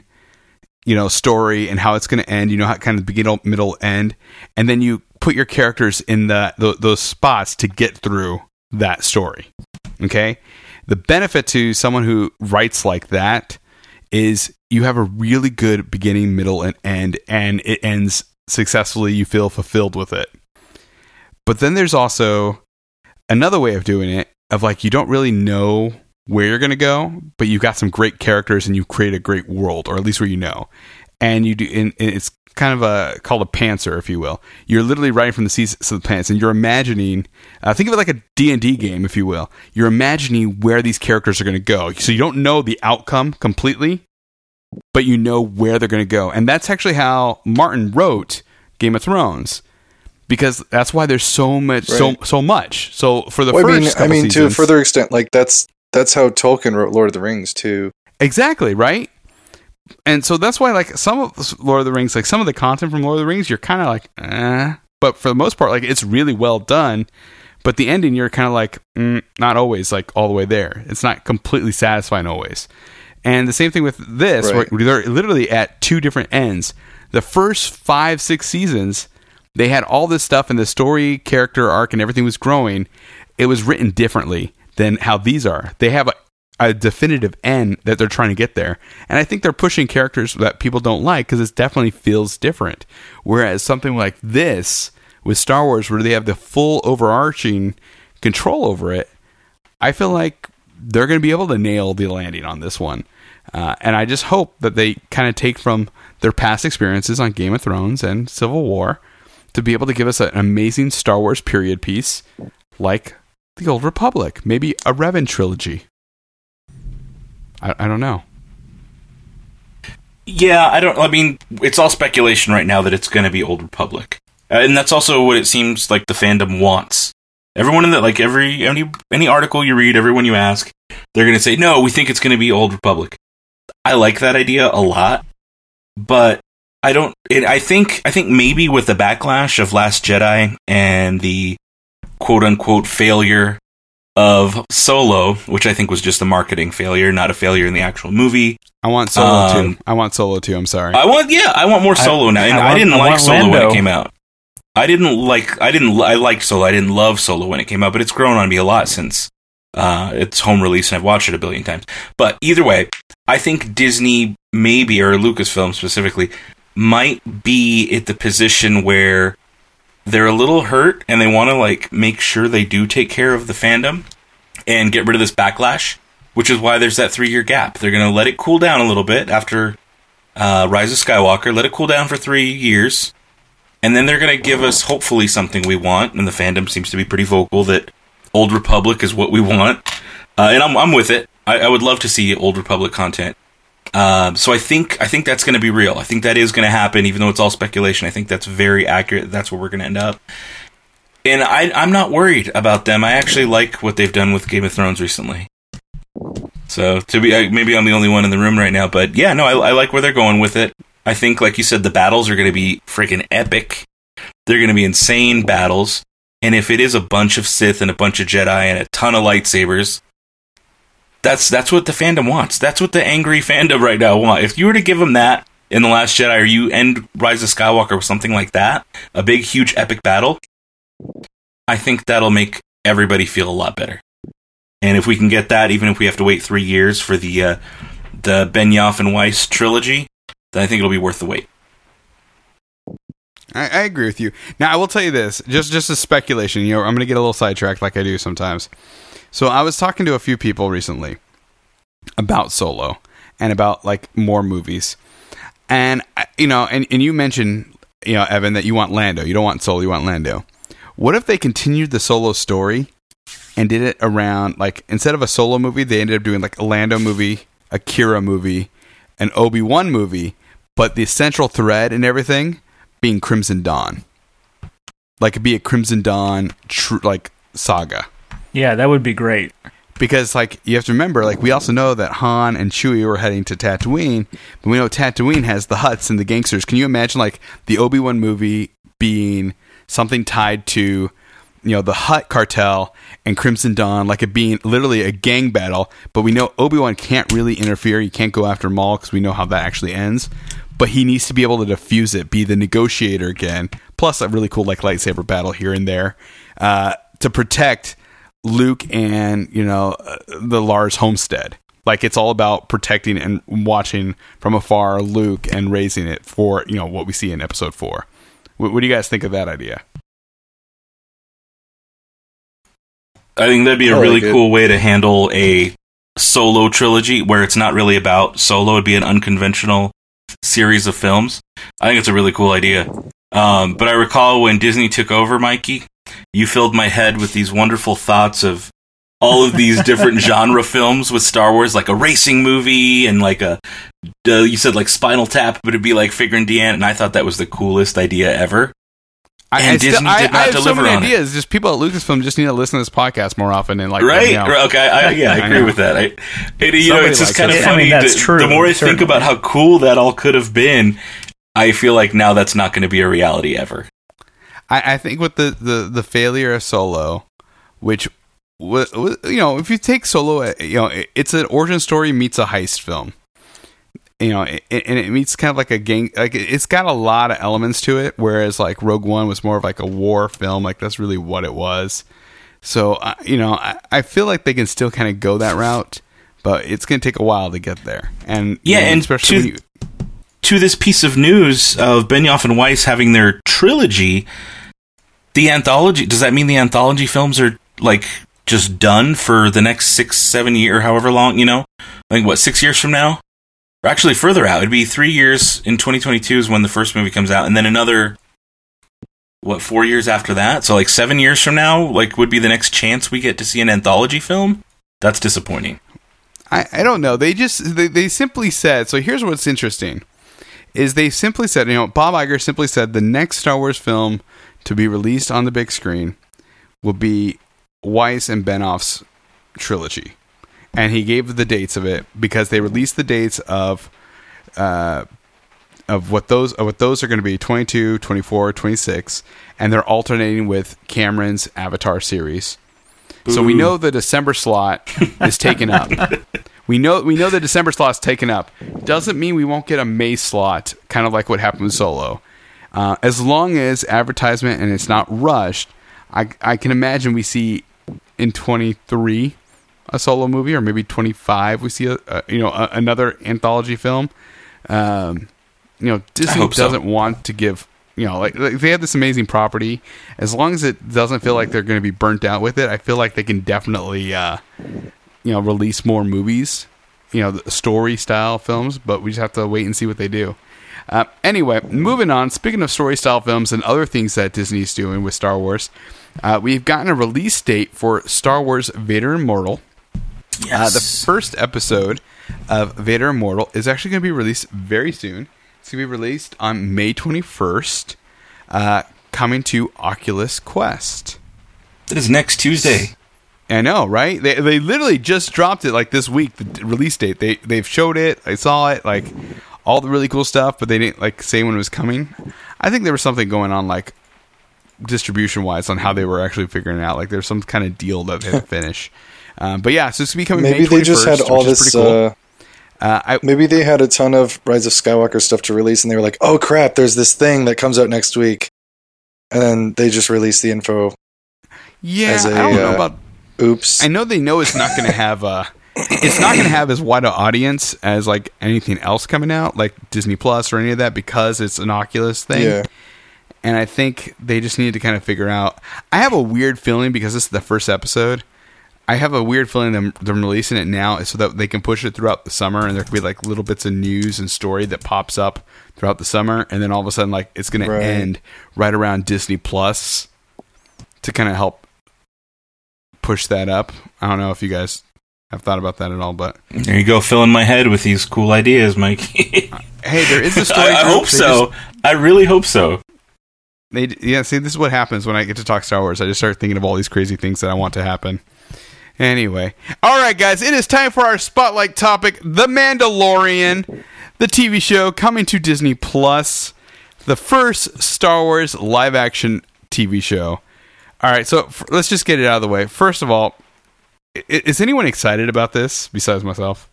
story and how it's going to end, how kind of beginning, middle, end, and then you put your characters in those spots to get through that story. Okay? The benefit to someone who writes like that is you have a really good beginning, middle, and end, and it ends successfully. You feel fulfilled with it. But then there's also another way of doing it, of like, you don't really know where you're going to go, but you've got some great characters and you create a great world, or at least where and you do, and it's kind of called a pantser, if you will. You're literally writing from the seats of the pants, and you're imagining, think of it like a D&D game, if you will. You're imagining where these characters are going to go. So you don't know the outcome completely, but you know where they're going to go. And that's actually how Martin wrote Game of Thrones, because that's why there's so much, right. so much. So for the first couple seasons, to a further extent, like that's how Tolkien wrote Lord of the Rings too. Exactly, right? And so that's why, like, some of Lord of the Rings, like some of the content from Lord of the Rings, you're kind of like, but for the most part, like, it's really well done. But the ending, you're kind of like, not always, like, all the way there. It's not completely satisfying always. And the same thing with this, right. Where they're literally at two different ends. The first 5-6 seasons, they had all this stuff, and the story, character arc, and everything was growing. It was written differently than how these are. They have a definitive end that they're trying to get there. And I think they're pushing characters that people don't like because it definitely feels different. Whereas something like this with Star Wars, where they have the full overarching control over it, I feel like they're going to be able to nail the landing on this one. And I just hope that they kind of take from their past experiences on Game of Thrones and Civil War to be able to give us an amazing Star Wars period piece like the Old Republic, maybe a Revan trilogy. I don't know. Yeah, I mean, it's all speculation right now that it's going to be Old Republic. And that's also what it seems like the fandom wants. Everyone in that, like, any article you read, everyone you ask, they're going to say, no, we think it's going to be Old Republic. I like that idea a lot, but I think maybe with the backlash of Last Jedi and the quote-unquote failure of Solo, which I think was just a marketing failure, not a failure in the actual movie. I want Solo too. I'm sorry. I want more Solo now. And I didn't like Solo when it came out. I liked Solo. I didn't love Solo when it came out, but it's grown on me a lot since its home release, and I've watched it a billion times. But either way, I think Disney maybe, or Lucasfilm specifically, might be at the position where they're a little hurt and they want to, like, make sure they do take care of the fandom and get rid of this backlash, which is why there's that 3-year gap. They're going to let it cool down a little bit after Rise of Skywalker, let it cool down for 3 years, and then they're going to give us, hopefully, something we want, and the fandom seems to be pretty vocal that Old Republic is what we want, and I'm with it. I would love to see Old Republic content. So I think that's going to be real. I think that is going to happen, even though it's all speculation. I think that's very accurate. That's where we're going to end up. And I'm not worried about them. I actually like what they've done with Game of Thrones recently. So maybe I'm the only one in the room right now, but yeah, no, I like where they're going with it. I think, like you said, the battles are going to be freaking epic. They're going to be insane battles. And if it is a bunch of Sith and a bunch of Jedi and a ton of lightsabers, That's what the fandom wants. That's what the angry fandom right now want. If you were to give them that in The Last Jedi, or you end Rise of Skywalker with something like that, a big, huge, epic battle, I think that'll make everybody feel a lot better. And if we can get that, even if we have to wait 3 years for the Benioff and Weiss trilogy, then I think it'll be worth the wait. I agree with you. Now, I will tell you this, just a speculation. I'm going to get a little sidetracked like I do sometimes. So I was talking to a few people recently about Solo and about, like, more movies. And, and you mentioned, Evan, that you want Lando. You don't want Solo, you want Lando. What if they continued the Solo story and did it around, like, instead of a Solo movie, they ended up doing, like, a Lando movie, a Kira movie, an Obi-Wan movie, but the central thread and everything being Crimson Dawn. Like, it'd be a Crimson Dawn, saga. Yeah, that would be great. Because, like, you have to remember, like, we also know that Han and Chewie were heading to Tatooine, but we know Tatooine has the Hutts and the gangsters. Can you imagine, like, the Obi-Wan movie being something tied to, the Hutt cartel and Crimson Dawn, like it being literally a gang battle, but we know Obi-Wan can't really interfere. He can't go after Maul because we know how that actually ends, but he needs to be able to defuse it, be the negotiator again, plus a really cool, like, lightsaber battle here and there, to protect Luke and the Lars homestead. Like, it's all about protecting and watching from afar Luke and raising it for what we see in Episode 4. What do you guys think of that idea? I think that'd be a really cool way to handle a Solo trilogy where it's not really about Solo. It'd be an unconventional series of films. I think it's a really cool idea. But I recall when Disney took over, Mikey, you filled my head with these wonderful thoughts of all of these different genre films with Star Wars, like a racing movie and like you said like Spinal Tap, but it'd be like Figure and Deanne, and I thought that was the coolest idea ever. And Disney did not deliver so many on ideas. Just people at Lucasfilm just need to listen to this podcast more often and right. Okay, I agree with that. It's just kind of funny. That's true. The more I think about how cool that all could have been, I feel like now that's not going to be a reality ever. I think with the failure of Solo, which was if you take Solo, it's an origin story meets a heist film. And it meets kind of like a gang, like it's got a lot of elements to it, whereas like Rogue One was more of like a war film, like that's really what it was. So, I feel like they can still kind of go that route, but it's going to take a while to get there. And and especially to this piece of news of Benioff and Weiss having their trilogy, the anthology, does that mean the anthology films are like just done for the next 6-7 years, or however long, like 6 years from now? Or actually further out. It'd be 3 years in 2022 is when the first movie comes out, and then another 4 years after that? So like 7 years from now, like would be the next chance we get to see an anthology film? That's disappointing. I don't know. They simply said, so here's what's interesting, is they simply said, Bob Iger simply said the next Star Wars film to be released on the big screen will be Weiss and Benioff's trilogy. And he gave the dates of it because they released the dates of what those are going to be 22, 24, 26, and they're alternating with Cameron's Avatar series. Ooh. So we know the December slot is taken up. We know the December slot's taken up. Doesn't mean we won't get a May slot, kind of like what happened with Solo. As long as advertisement and it's not rushed, I can imagine we see in 23 a Solo movie, or maybe 25 we see another anthology film. Disney doesn't want to give, like they have this amazing property. As long as it doesn't feel like they're going to be burnt out with it, I feel like they can definitely release more movies, story style films, but we just have to wait and see what they do. Anyway, moving on, speaking of story style films and other things that Disney's doing with Star Wars, we've gotten a release date for Star Wars Vader Immortal. Yes. The first episode of Vader Immortal is actually going to be released very soon. It's going to be released on May 21st, coming to Oculus Quest. That is next Tuesday. I know, right? They literally just dropped it like this week, the release date. They've showed it. I saw it, like all the really cool stuff, but they didn't like say when it was coming. I think there was something going on, like distribution-wise, on how they were actually figuring it out. Like there's some kind of deal that they had to finish. But yeah, so it's becoming maybe May 21st, they just had all this. Cool. Maybe they had a ton of Rise of Skywalker stuff to release, and they were like, "Oh crap, there's this thing that comes out next week," and then they just released the info. Yeah, I don't know about. Oops. I know they know it's not going to have it's not going to have as wide an audience as like anything else coming out, like Disney Plus or any of that, because it's an Oculus thing. Yeah. And I think they just need to kind of figure out. I have a weird feeling, because this is the first episode, I have a weird feeling them releasing it now so that they can push it throughout the summer, and there could be like little bits of news and story that pops up throughout the summer, and then all of a sudden like it's going to end right around Disney Plus to kind of help push that up. I don't know if you guys have thought about that at all, but there you go, filling my head with these cool ideas, Mike. Hey, there is a story. I hope so. I really hope so. See, this is what happens when I get to talk Star Wars. I just start thinking of all these crazy things that I want to happen. Anyway. All right, guys. It is time for our spotlight topic, The Mandalorian, the TV show coming to Disney Plus, the first Star Wars live-action TV show. All right, so let's just get it out of the way. First of all, is anyone excited about this besides myself?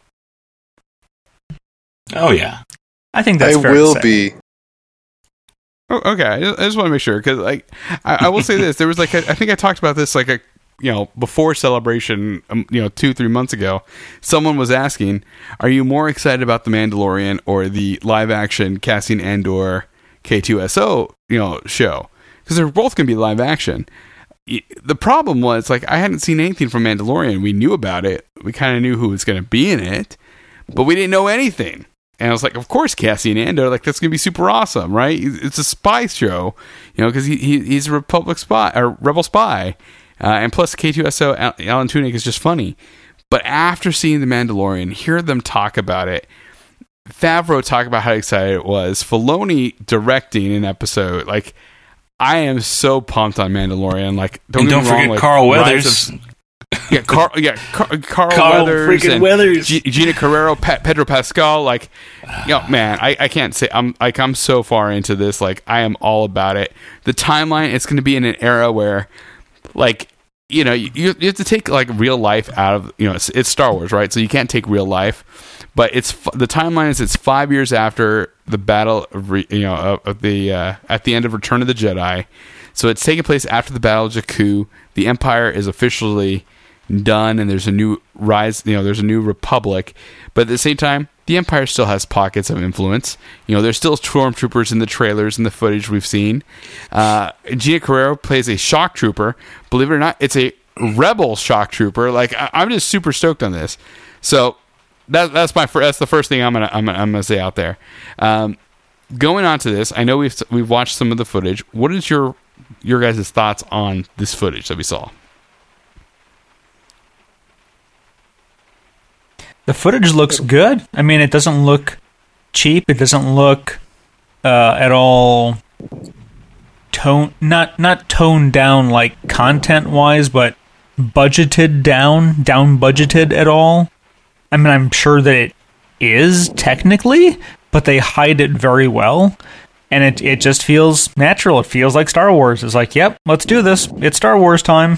Oh, yeah. I think that's fair I will to say. be. Oh, okay, I just want to make sure, because I will say this. There was I think I talked about this before Celebration, 2-3 months ago. Someone was asking, are you more excited about The Mandalorian or the live-action Cassian Andor K2SO show? Because they're both going to be live action. The problem was, I hadn't seen anything from Mandalorian. We knew about it. We kind of knew who was going to be in it, but we didn't know anything. And I was like, of course, Cassian Andor, that's going to be super awesome, right? It's a spy show, because he's a Republic spy or Rebel spy. And plus, K2SO, Alan Tudyk is just funny. But after seeing The Mandalorian, hear them talk about it, Favreau talk about how excited it was, Filoni directing an episode, I am so pumped on Mandalorian. Don't forget Carl Weathers. Carl Weathers freaking and Weathers. Gina Carrero, Pedro Pascal. Man, I can't say I'm so far into this. I am all about it. The timeline, it's going to be in an era where, you have to take real life out of it's Star Wars, right? So you can't take real life. But the timeline is it's 5 years after the battle of at the end of Return of the Jedi. So it's taking place after the Battle of Jakku. The Empire is officially done, and there's a new rise. There's a new republic. But at the same time, the Empire still has pockets of influence. There's still stormtroopers in the trailers and the footage we've seen. Gina Carrero plays a shock trooper. Believe it or not, it's a rebel shock trooper. I'm just super stoked on this. So. That's the first thing I'm gonna say out there. Going on to this, I know we've watched some of the footage. What is your guys' thoughts on this footage that we saw? The footage looks good. I mean, it doesn't look cheap. It doesn't look at all not toned down content wise, but budgeted down budgeted at all. I mean, I'm sure that it is technically, but they hide it very well, and it just feels natural. It feels like Star Wars. It's yep, let's do this. It's Star Wars time.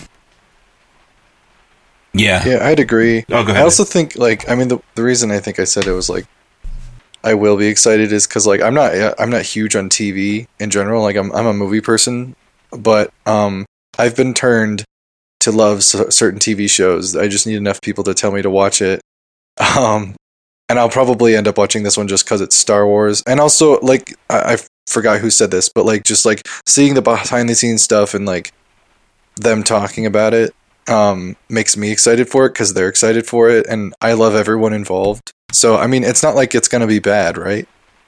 Yeah, I'd agree. Oh, go ahead. I also think, the reason I think I said it was I will be excited is because I'm not huge on TV in general. I'm a movie person, but I've been turned to love certain TV shows. I just need enough people to tell me to watch it. And I'll probably end up watching this one just because it's Star Wars. And also, I forgot who said this, but just seeing the behind the scenes stuff and them talking about it makes me excited for it because they're excited for it, and I love everyone involved. So I mean, it's not like it's gonna be bad, right?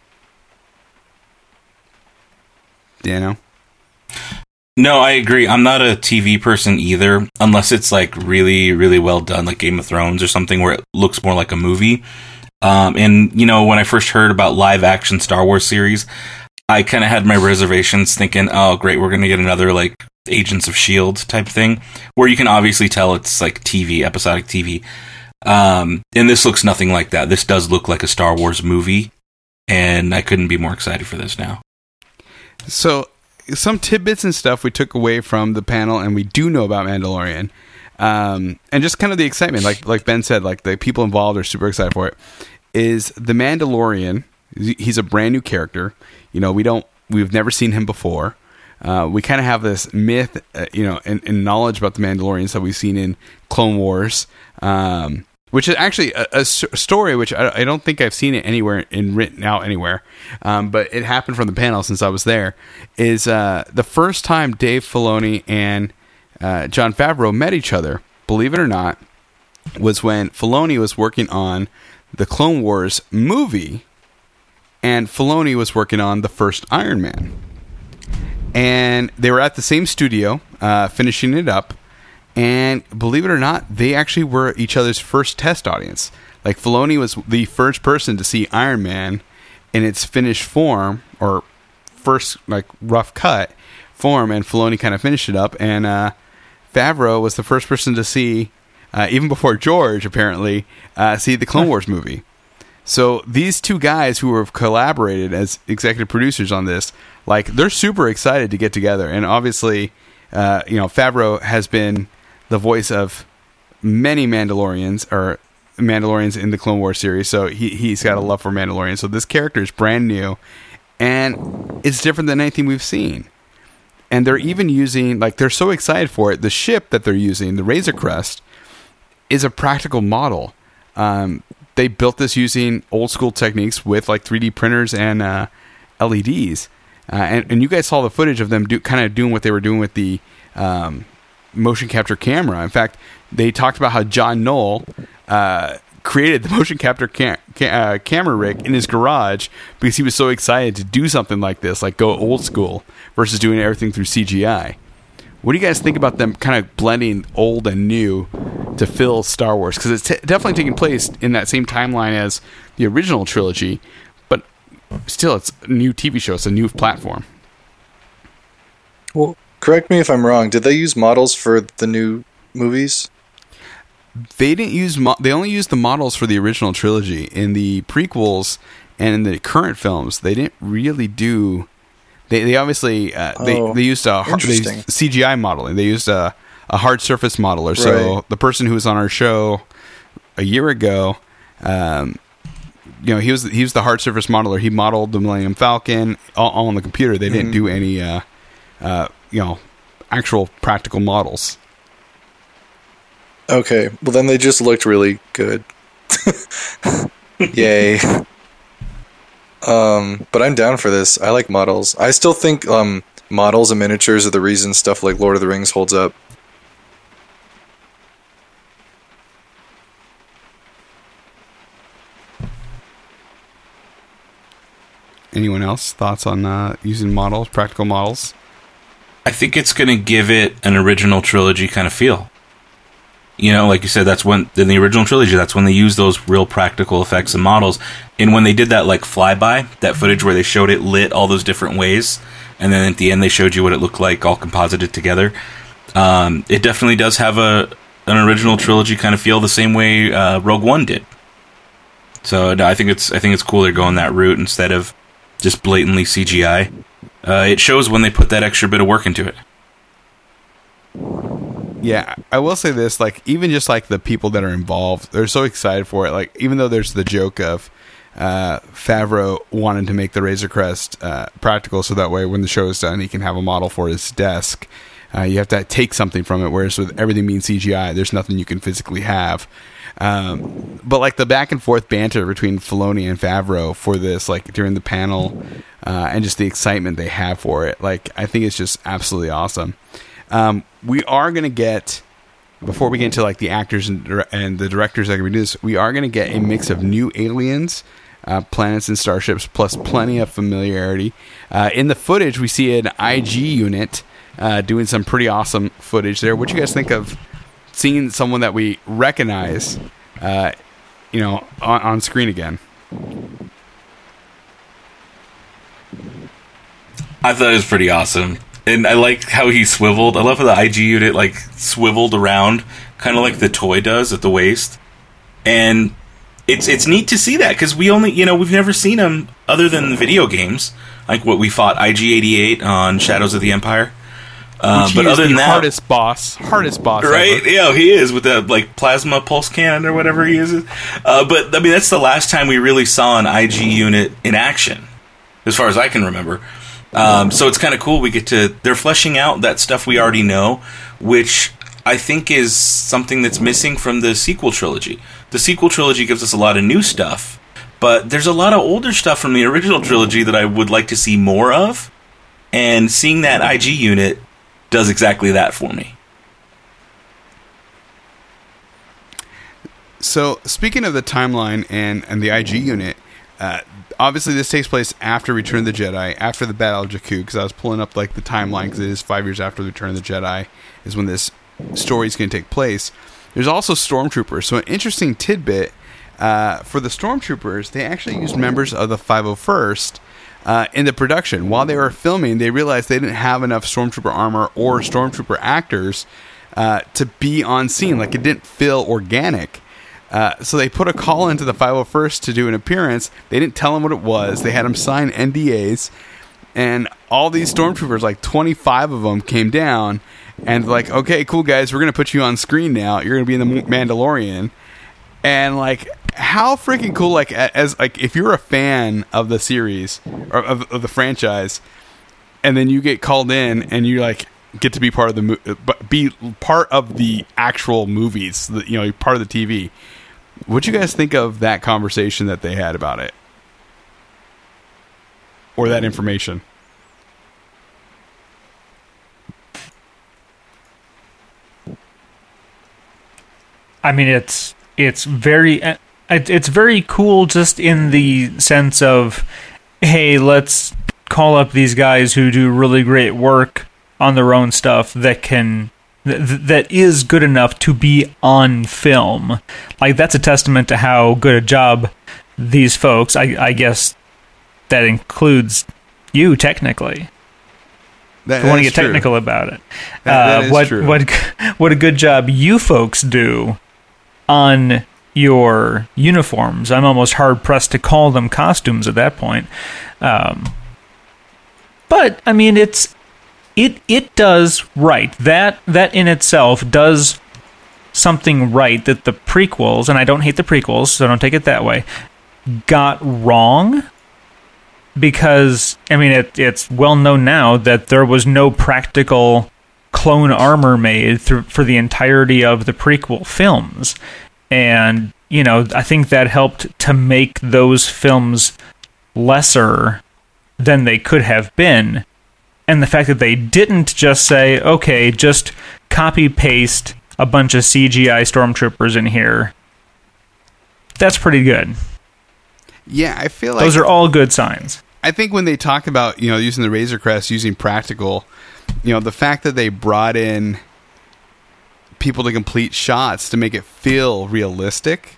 Dano? No, I agree. I'm not a TV person either, unless it's really, really well done, like Game of Thrones or something where it looks more like a movie. And when I first heard about live action Star Wars series, I kind of had my reservations thinking, oh, great, we're going to get another Agents of S.H.I.E.L.D. type thing, where you can obviously tell it's TV, episodic TV. And this looks nothing like that. This does look like a Star Wars movie, and I couldn't be more excited for this now. So, some tidbits and stuff we took away from the panel, and we do know about Mandalorian, and just kind of the excitement, like Ben said, the people involved are super excited for it, is the Mandalorian. He's a brand new character. We've never seen him before. We kind of have this myth, and knowledge about the Mandalorians that we've seen in Clone Wars, which is actually a story which I don't think I've seen it anywhere written out anywhere, but it happened from the panel since I was there. Is the first time Dave Filoni and Jon Favreau met each other, believe it or not, was when Filoni was working on the Clone Wars movie, and Filoni was working on the first Iron Man. And they were at the same studio, finishing it up. And believe it or not, they actually were each other's first test audience. Filoni was the first person to see Iron Man in its finished form, or first rough cut form, and Filoni kind of finished it up. And Favreau was the first person to see even before George, apparently, see the Clone Wars movie. So these two guys who have collaborated as executive producers on this, like, they're super excited to get together. And obviously, Favreau has been the voice of many Mandalorians in the Clone Wars series. So he's got a love for Mandalorians. So this character is brand new, and it's different than anything we've seen. And they're even using, like, they're so excited for it. The ship that they're using, the Razor Crest, is a practical model. They built this using old school techniques with, like, 3D printers and LEDs. And you guys saw the footage of them kind of doing what they were doing with the motion capture camera. In fact, they talked about how John Knoll created the motion capture camera rig in his garage because he was so excited to do something like this, like go old school versus doing everything through CGI. What do you guys think about them kind of blending old and new to fill Star Wars? Because it's definitely taking place in that same timeline as the original trilogy, but still, it's a new TV show. It's a new platform. Well, correct me if I'm wrong. Did they use models for the new movies? They didn't use. They only used the models for the original trilogy. In the prequels and in the current films, they didn't really do. They obviously they used CGI modeling. They used a hard surface modeler. So the person who was on our show a year ago, he was the hard surface modeler. He modeled the Millennium Falcon all on the computer. They didn't do any actual practical models. Okay, well then they just looked really good. Yay. But I'm down for this. I like models. I still think models and miniatures are the reason stuff like Lord of the Rings holds up. Anyone else? Thoughts on using models, practical models? I think it's going to give it an original trilogy kind of feel. You know, like you said, that's when, in the original trilogy, that's when they used those real practical effects and models. And when they did that, like, flyby, that footage where they showed it lit all those different ways, and then at the end they showed you what it looked like all composited together, it definitely does have an original trilogy kind of feel, the same way Rogue One did. So I think it's cool they're going that route instead of just blatantly CGI. It shows when they put that extra bit of work into it. Yeah, I will say this, like, even just like the people that are involved, they're so excited for it. Like, even though there's the joke of Favreau wanting to make the Razor Crest practical, so that way when the show is done, he can have a model for his desk. You have to take something from it, whereas with everything being CGI, there's nothing you can physically have. But like the back and forth banter between Filoni and Favreau for this, like during the panel, and just the excitement they have for it, like, I think it's just absolutely awesome. We are going to get, before we get into like the actors and the directors that are going to do this, we are going to get a mix of new aliens, planets and starships, plus plenty of familiarity. In the footage, we see an IG unit doing some pretty awesome footage there. What do you guys think of seeing someone that we recognize, on screen again? I thought it was pretty awesome. And I like how he swiveled. I love how the IG unit, like, swiveled around, kind of like the toy does at the waist. And it's neat to see that, because we've never seen him other than the video games, like what we fought IG-88 on Shadows of the Empire. But other than that, hardest boss right? Ever. Yeah, he is, with that, like, plasma pulse cannon or whatever he is. But I mean, that's the last time we really saw an IG unit in action, as far as I can remember. So it's kind of cool. They're fleshing out that stuff we already know, which I think is something that's missing from the sequel trilogy. The sequel trilogy gives us a lot of new stuff, but there's a lot of older stuff from the original trilogy that I would like to see more of, and seeing that IG unit does exactly that for me. So, speaking of the timeline and the IG unit, obviously this takes place after Return of the Jedi, after the Battle of Jakku, because I was pulling up like the timeline, because it is 5 years after the Return of the Jedi is when this story is going to take place. There's also stormtroopers. So an interesting tidbit, for the stormtroopers, they actually used members of the 501st in the production. While they were filming, they realized they didn't have enough stormtrooper armor or stormtrooper actors to be on scene. Like, it didn't feel organic. So they put a call into the 501st to do an appearance. They didn't tell him what it was. They had him sign NDAs. And all these stormtroopers, like 25 of them, came down and like, okay, cool, guys, we're going to put you on screen now. You're going to be in the Mandalorian. And like, how freaking cool, like, as like, if you're a fan of the series or of the franchise, and then you get called in and you like get to be part of be part of the actual movies, you know, part of the TV. What'd you guys think of that conversation that they had about it? Or that information? I mean, it's very cool, just in the sense of, hey, let's call up these guys who do really great work on their own stuff that is good enough to be on film. Like, that's a testament to how good a job these folks, I guess that includes you, technically. If you want to get technical about it. That is true. What a good job you folks do on your uniforms. I'm almost hard-pressed to call them costumes at that point. But, I mean, it does right. That in itself does something right that the prequels, and I don't hate the prequels, so don't take it that way, got wrong. Because, I mean, it's well known now that there was no practical clone armor made for the entirety of the prequel films. And, you know, I think that helped to make those films lesser than they could have been. And the fact that they didn't just say, okay, just copy-paste a bunch of CGI stormtroopers in here, that's pretty good. Yeah, I feel like those are all good signs. I think when they talk about, you know, using the Razor Crest, using practical, you know, the fact that they brought in people to complete shots to make it feel realistic,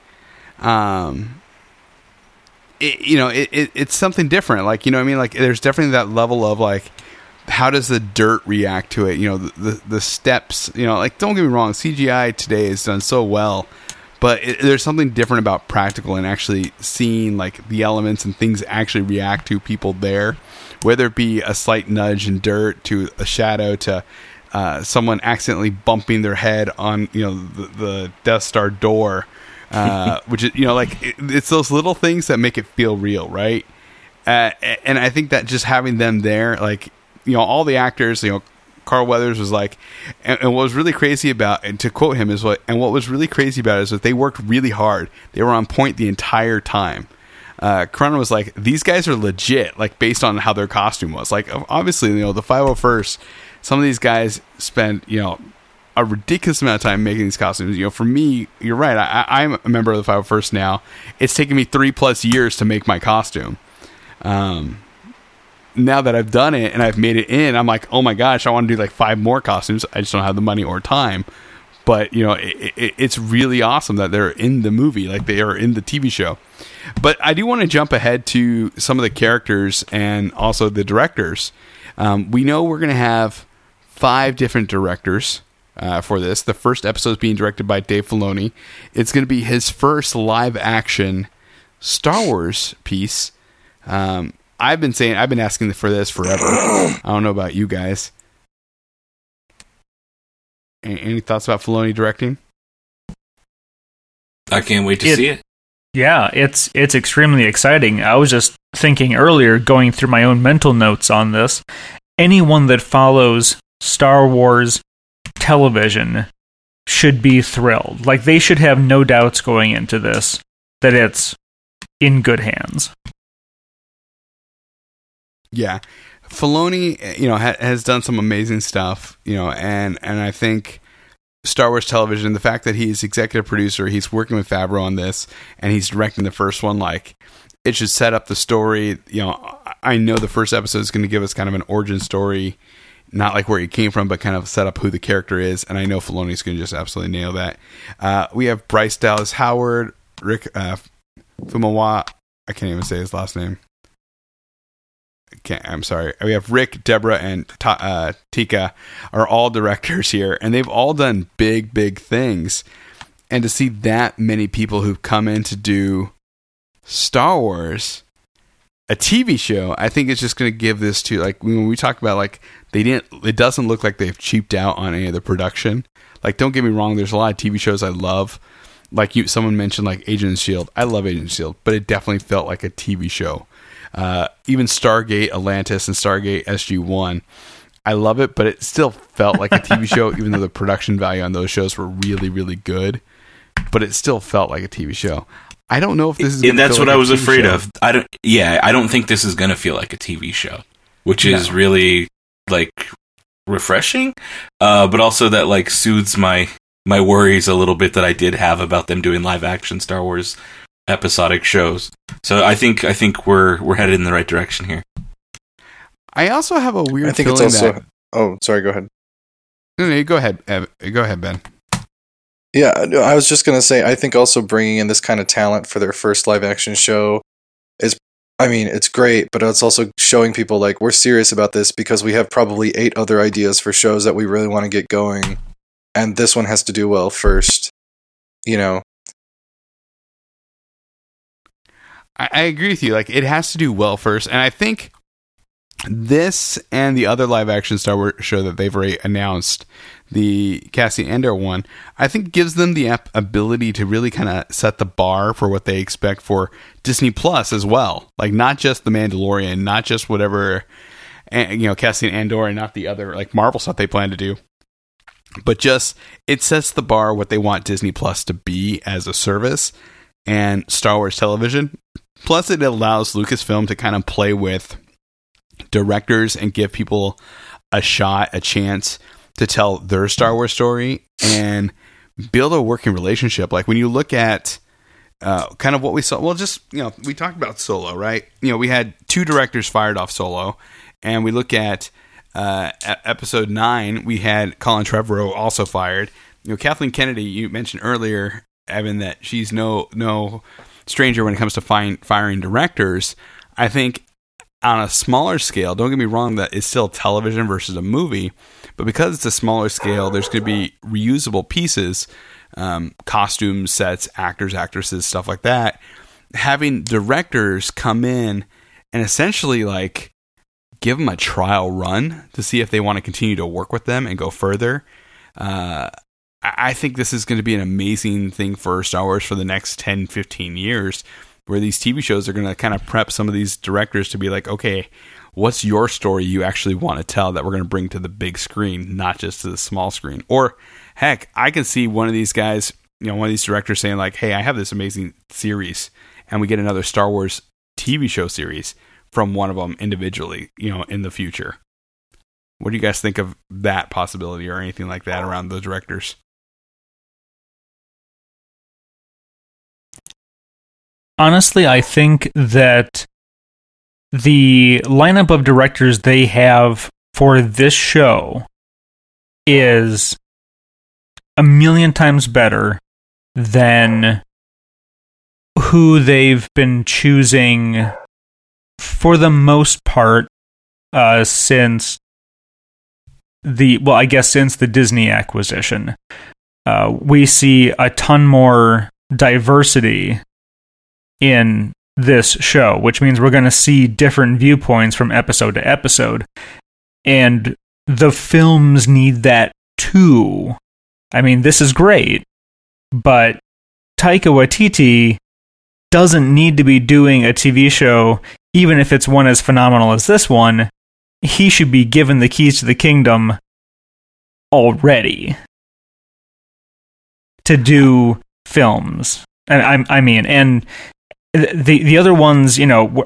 it's something different. Like, you know what I mean? Like, there's definitely that level of, like, how does the dirt react to it? You know, the steps, you know, like, don't get me wrong, CGI today is done so well. But there's something different about practical and actually seeing, like, the elements and things actually react to people there, whether it be a slight nudge in dirt to a shadow to someone accidentally bumping their head on, you know, the Death Star door, which is, you know, like, it's those little things that make it feel real, right? And I think that just having them there, like, you know, all the actors, you know, Carl Weathers was like, and what was really crazy about, and to quote him, what was really crazy about it is that they worked really hard. They were on point the entire time. Cronin was like, these guys are legit, like, based on how their costume was. Like, obviously, you know, the 501st, some of these guys spend, you know, a ridiculous amount of time making these costumes. You know, for me, you're right, I'm a member of the 501st now. It's taken me 3+ years to make my costume. Now that I've done it and I've made it in, I'm like, oh my gosh, I want to do like 5 more costumes. I just don't have the money or time. But, you know, it's really awesome that they're in the movie, like they are in the TV show. But I do want to jump ahead to some of the characters and also the directors. We know we're going to have 5 different directors for this. The first episode is being directed by Dave Filoni. It's going to be his first live-action Star Wars piece. I've been asking for this forever. I don't know about you guys. Any thoughts about Filoni directing? I can't wait to see it. Yeah, it's extremely exciting. I was just thinking earlier, going through my own mental notes on this, anyone that follows Star Wars television should be thrilled. Like, they should have no doubts going into this that it's in good hands. Yeah, Filoni, you know, has done some amazing stuff, you know, and I think Star Wars television, the fact that he's executive producer, he's working with Favreau on this, and he's directing the first one, like, it should set up the story. You know, I know the first episode is going to give us kind of an origin story, not like where he came from, but kind of set up who the character is, and I know Filoni's going to just absolutely nail that. We have Bryce Dallas Howard, Rick Fumawa, I can't even say his last name. I'm sorry. We have Rick, Deborah, and Tika are all directors here, and they've all done big things. And to see that many people who've come in to do Star Wars, a TV show, I think it's just going to give this to, like, when we talk about, like, it doesn't look like they've cheaped out on any of the production. Like, don't get me wrong, there's a lot of TV shows I love. Like someone mentioned, like Agent of S.H.I.E.L.D. I love Agent of S.H.I.E.L.D., but it definitely felt like a TV show. Even Stargate Atlantis and Stargate SG-1, I love it, but it still felt like a TV show, even though the production value on those shows were really, really good. But it still felt like a TV show. I don't know if this is. And that's what I was afraid of. I don't think this is going to feel like a TV show, which is really like refreshing, but also that like soothes my worries a little bit that I did have about them doing live action Star Wars episodic shows. So I think we're headed in the right direction here. I also have a weird. I think feeling it's also. that, Oh, sorry. Go ahead. No, go ahead. Go ahead, Ben. Yeah, I was just going to say, I think also bringing in this kind of talent for their first live-action show it's great, but it's also showing people, like, we're serious about this because we have probably 8 other ideas for shows that we really want to get going, and this one has to do well first, you know? I agree with you. Like, it has to do well first, and I think this and the other live-action Star Wars show that they've already announced, the Cassian Andor one, I think gives them the ability to really kind of set the bar for what they expect for Disney Plus as well. Like, not just The Mandalorian, not just whatever, Cassian Andor and not the other, like, Marvel stuff they plan to do. But just, it sets the bar what they want Disney Plus to be as a service and Star Wars television. Plus, it allows Lucasfilm to kind of play with directors and give people a chance to tell their Star Wars story and build a working relationship. Like when you look at kind of what we saw, well, just, we talked about Solo, right? We had 2 directors fired off Solo, and we look at episode 9, we had Colin Trevorrow also fired. Kathleen Kennedy, you mentioned earlier, Evan, that she's no stranger when it comes to firing directors. I think on a smaller scale, don't get me wrong, that it's still television versus a movie, but because it's a smaller scale, there's going to be reusable pieces, costumes, sets, actors, actresses, stuff like that. Having directors come in and essentially like give them a trial run to see if they want to continue to work with them and go further. I think this is going to be an amazing thing for Star Wars for the next 10, 15 years, where these TV shows are going to kind of prep some of these directors to be like, okay, what's your story you actually want to tell that we're going to bring to the big screen, not just to the small screen? Or heck, I can see one of these guys, one of these directors saying like, hey, I have this amazing series, and we get another Star Wars TV show series from one of them individually, in the future. What do you guys think of that possibility or anything like that around the directors? Honestly, I think that the lineup of directors they have for this show is a million times better than who they've been choosing for the most part since the Disney acquisition. We see a ton more diversity in this show, which means we're going to see different viewpoints from episode to episode. And the films need that too. I mean, this is great, but Taika Waititi doesn't need to be doing a TV show, even if it's one as phenomenal as this one. He should be given the keys to the kingdom already to do films. And the other ones,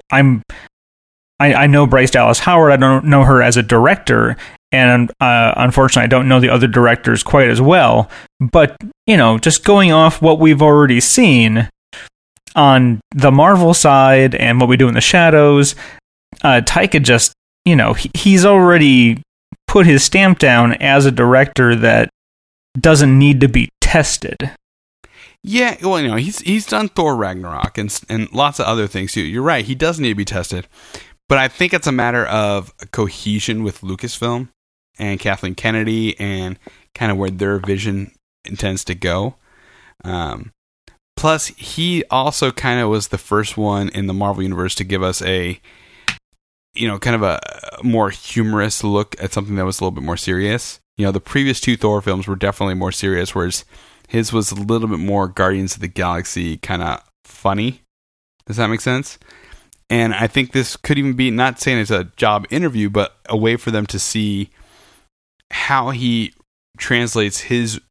I know Bryce Dallas Howard. I don't know her as a director, and unfortunately, I don't know the other directors quite as well. But just going off what we've already seen on the Marvel side and what we do in the shadows, Taika just, he's already put his stamp down as a director that doesn't need to be tested. Yeah, well, he's done Thor Ragnarok and lots of other things too. You're right, he does need to be tested. But I think it's a matter of cohesion with Lucasfilm and Kathleen Kennedy and kind of where their vision intends to go. Plus, he also kind of was the first one in the Marvel Universe to give us a, kind of a more humorous look at something that was a little bit more serious. The previous 2 Thor films were definitely more serious, whereas his was a little bit more Guardians of the Galaxy kind of funny. Does that make sense? And I think this could even be, not saying it's a job interview, but a way for them to see how he translates his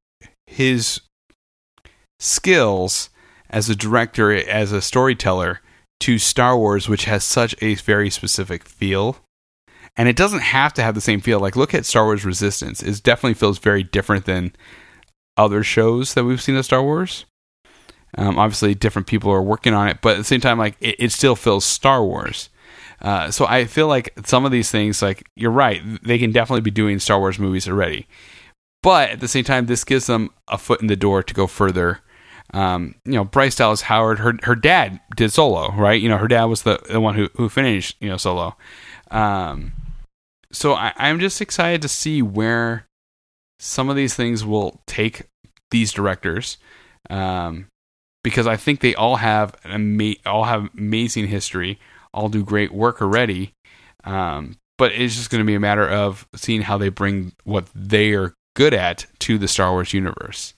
skills as a director, as a storyteller, to Star Wars, which has such a very specific feel. And it doesn't have to have the same feel. Like, look at Star Wars Resistance. It definitely feels very different than other shows that we've seen of Star Wars. Obviously, different people are working on it, but at the same time, like, it still feels Star Wars. So I feel like some of these things, like, you're right, they can definitely be doing Star Wars movies already. But at the same time, this gives them a foot in the door to go further. Bryce Dallas Howard, her dad did Solo, right? Her dad was the one who finished, Solo. So I'm just excited to see where some of these things will take these directors. Because I think they all have amazing history, all do great work already. But it's just going to be a matter of seeing how they bring what they are good at to the Star Wars universe.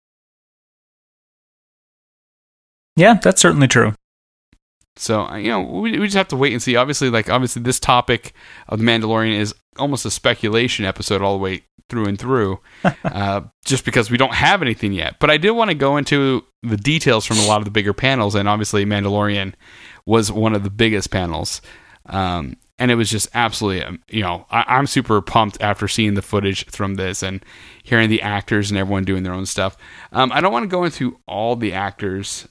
Yeah, that's certainly true. So, we just have to wait and see. Obviously, this topic of The Mandalorian is almost a speculation episode all the way through and through, just because we don't have anything yet. But I did want to go into the details from a lot of the bigger panels, and obviously Mandalorian was one of the biggest panels. And it was just absolutely, I'm super pumped after seeing the footage from this and hearing the actors and everyone doing their own stuff. I don't want to go into all the actors,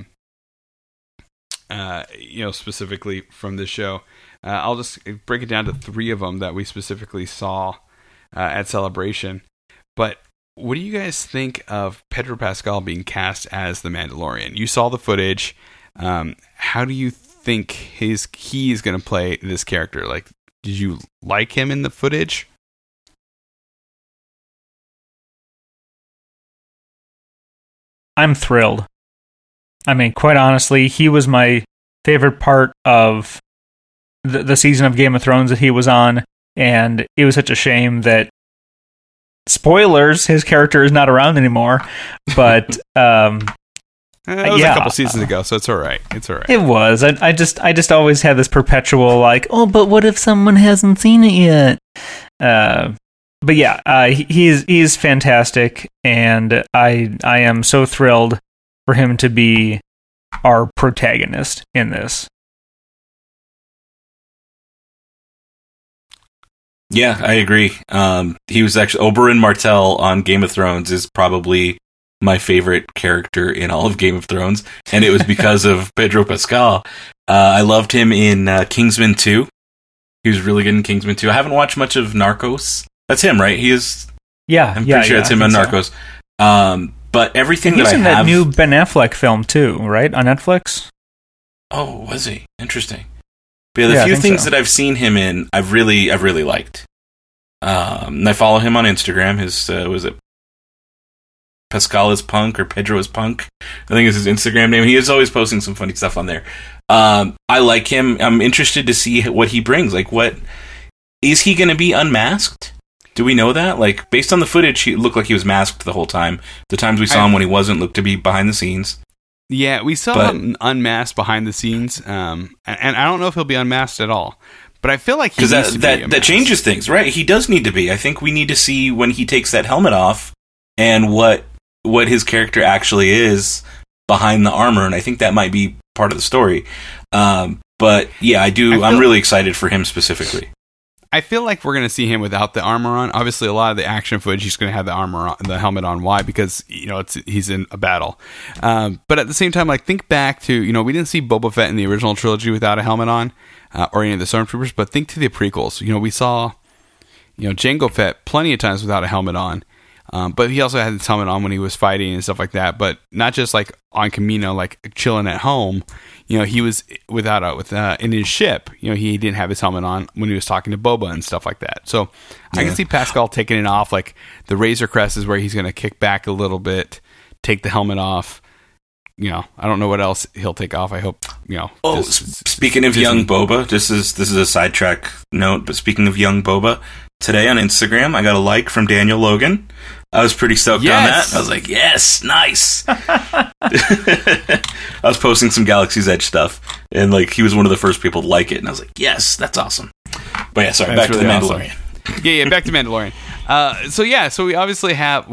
specifically from this show. I'll just break it down to 3 of them that we specifically saw at Celebration. But what do you guys think of Pedro Pascal being cast as the Mandalorian? You saw the footage. How do you think he's going to play this character? Like, did you like him in the footage? I'm thrilled. I mean, quite honestly, he was my favorite part of the season of Game of Thrones that he was on, and it was such a shame that, spoilers, his character is not around anymore, but that was a couple seasons ago, so it's all right. It was. I just always had this perpetual, like, oh, but what if someone hasn't seen it yet? But yeah, he's fantastic, and I am so thrilled for him to be our protagonist in this. Yeah, I agree. He was actually Oberyn Martell on Game of Thrones is probably my favorite character in all of Game of Thrones, and it was because of Pedro Pascal. I loved him in Kingsman 2. He was really good in Kingsman 2. I haven't watched much of Narcos. That's him, right? He is. Yeah, I'm pretty sure it's him on Narcos. So. But everything that I have... He's in that new Ben Affleck film, too, right? On Netflix? Oh, was he? Interesting. But yeah, the few things that I've seen him in, I've really liked. And I follow him on Instagram. His, was it Pascal is Punk or Pedro is Punk? I think it's his Instagram name. He is always posting some funny stuff on there. I like him. I'm interested to see what he brings. Like, what... Is he going to be unmasked? Do we know that? Like, based on the footage, he looked like he was masked the whole time. The times we saw him when he wasn't looked to be behind the scenes. Yeah, we saw him unmasked behind the scenes, and I don't know if he'll be unmasked at all. But I feel like he needs to be unmasked. That changes things, right? He does need to be. I think we need to see when he takes that helmet off and what his character actually is behind the armor, and I think that might be part of the story. But yeah, I'm really excited for him specifically. I feel like we're going to see him without the armor on. Obviously, a lot of the action footage, he's going to have the armor on, the helmet on. Why? Because, he's in a battle. But at the same time, like, think back to, we didn't see Boba Fett in the original trilogy without a helmet on, or any of the Stormtroopers, but think to the prequels. We saw, Jango Fett plenty of times without a helmet on. But he also had his helmet on when he was fighting and stuff like that. But not just like on Kamino, like chilling at home. He was in his ship. He didn't have his helmet on when he was talking to Boba and stuff like that. So I can see Pascal taking it off. Like the Razor Crest is where he's going to kick back a little bit, take the helmet off. I don't know what else he'll take off. I hope, Oh, speaking of young Boba, this is a sidetrack note, but speaking of young Boba, today on Instagram, I got a like from Daniel Logan. I was pretty stoked on that. I was like, yes, nice. I was posting some Galaxy's Edge stuff, and like he was one of the first people to like it, and I was like, yes, that's awesome. But yeah, sorry, back to the Mandalorian. Awesome. Yeah, back to Mandalorian. So we obviously have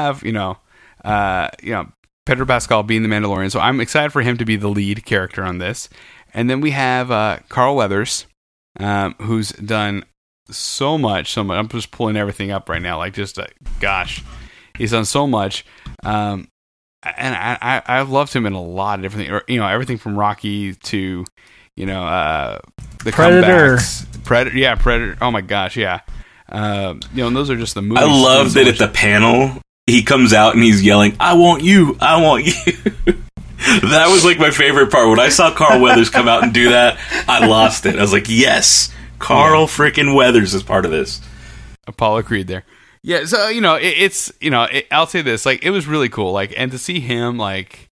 Pedro Pascal being the Mandalorian, so I'm excited for him to be the lead character on this. And then we have Carl Weathers, who's done so much. I'm just pulling everything up right now. Like, just gosh, he's done so much. And I've loved him in a lot of different things. Everything from Rocky to the Predator. Predator. Oh my gosh, yeah. And those are just the movies. I love that at the panel he comes out and he's yelling, "I want you, I want you." That was like my favorite part. When I saw Carl Weathers come out and do that, I lost it. I was like, yes, Carl freaking Weathers is part of this. Apollo Creed there. Yeah, so, I'll say this, like, it was really cool, like, and to see him, like,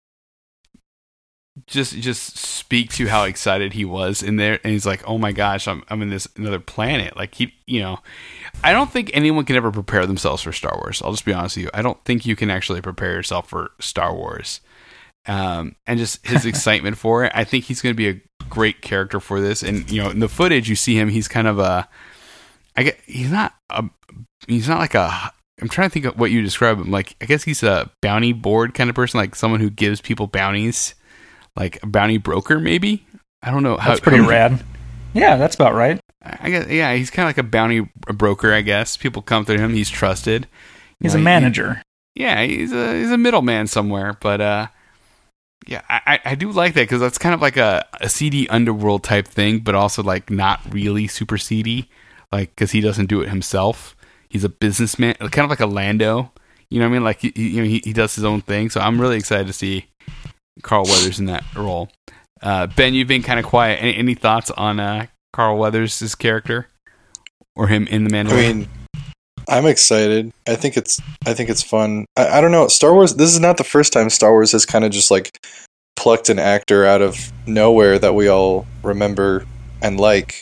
just speak to how excited he was in there, and he's like, oh my gosh, I'm in this another planet, like, I don't think anyone can ever prepare themselves for Star Wars. I'll just be honest with you. I don't think you can actually prepare yourself for Star Wars. And just his excitement for it. I think he's going to be a great character for this. And, in the footage, you see him, he's kind of he's not like I'm trying to think of what you describe him. Like, I guess he's a bounty board kind of person, like someone who gives people bounties, like a bounty broker, maybe. I don't know. That's pretty rad. Yeah, that's about right. I guess, yeah, he's kind of like a bounty broker, I guess. People come to him. He's trusted. He's a manager. He's a middleman somewhere. But, yeah, I do like that because that's kind of like a seedy underworld type thing, but also like not really super seedy, like because he doesn't do it himself. He's a businessman, kind of like a Lando. You know what I mean? Like he does his own thing. So I'm really excited to see Carl Weathers in that role. Ben, you've been kind of quiet. Any thoughts on Carl Weathers' character or him in The Mandalorian? I mean, I'm excited. I think it's fun. I don't know. Star Wars, this is not the first time Star Wars has kind of just like plucked an actor out of nowhere that we all remember and like,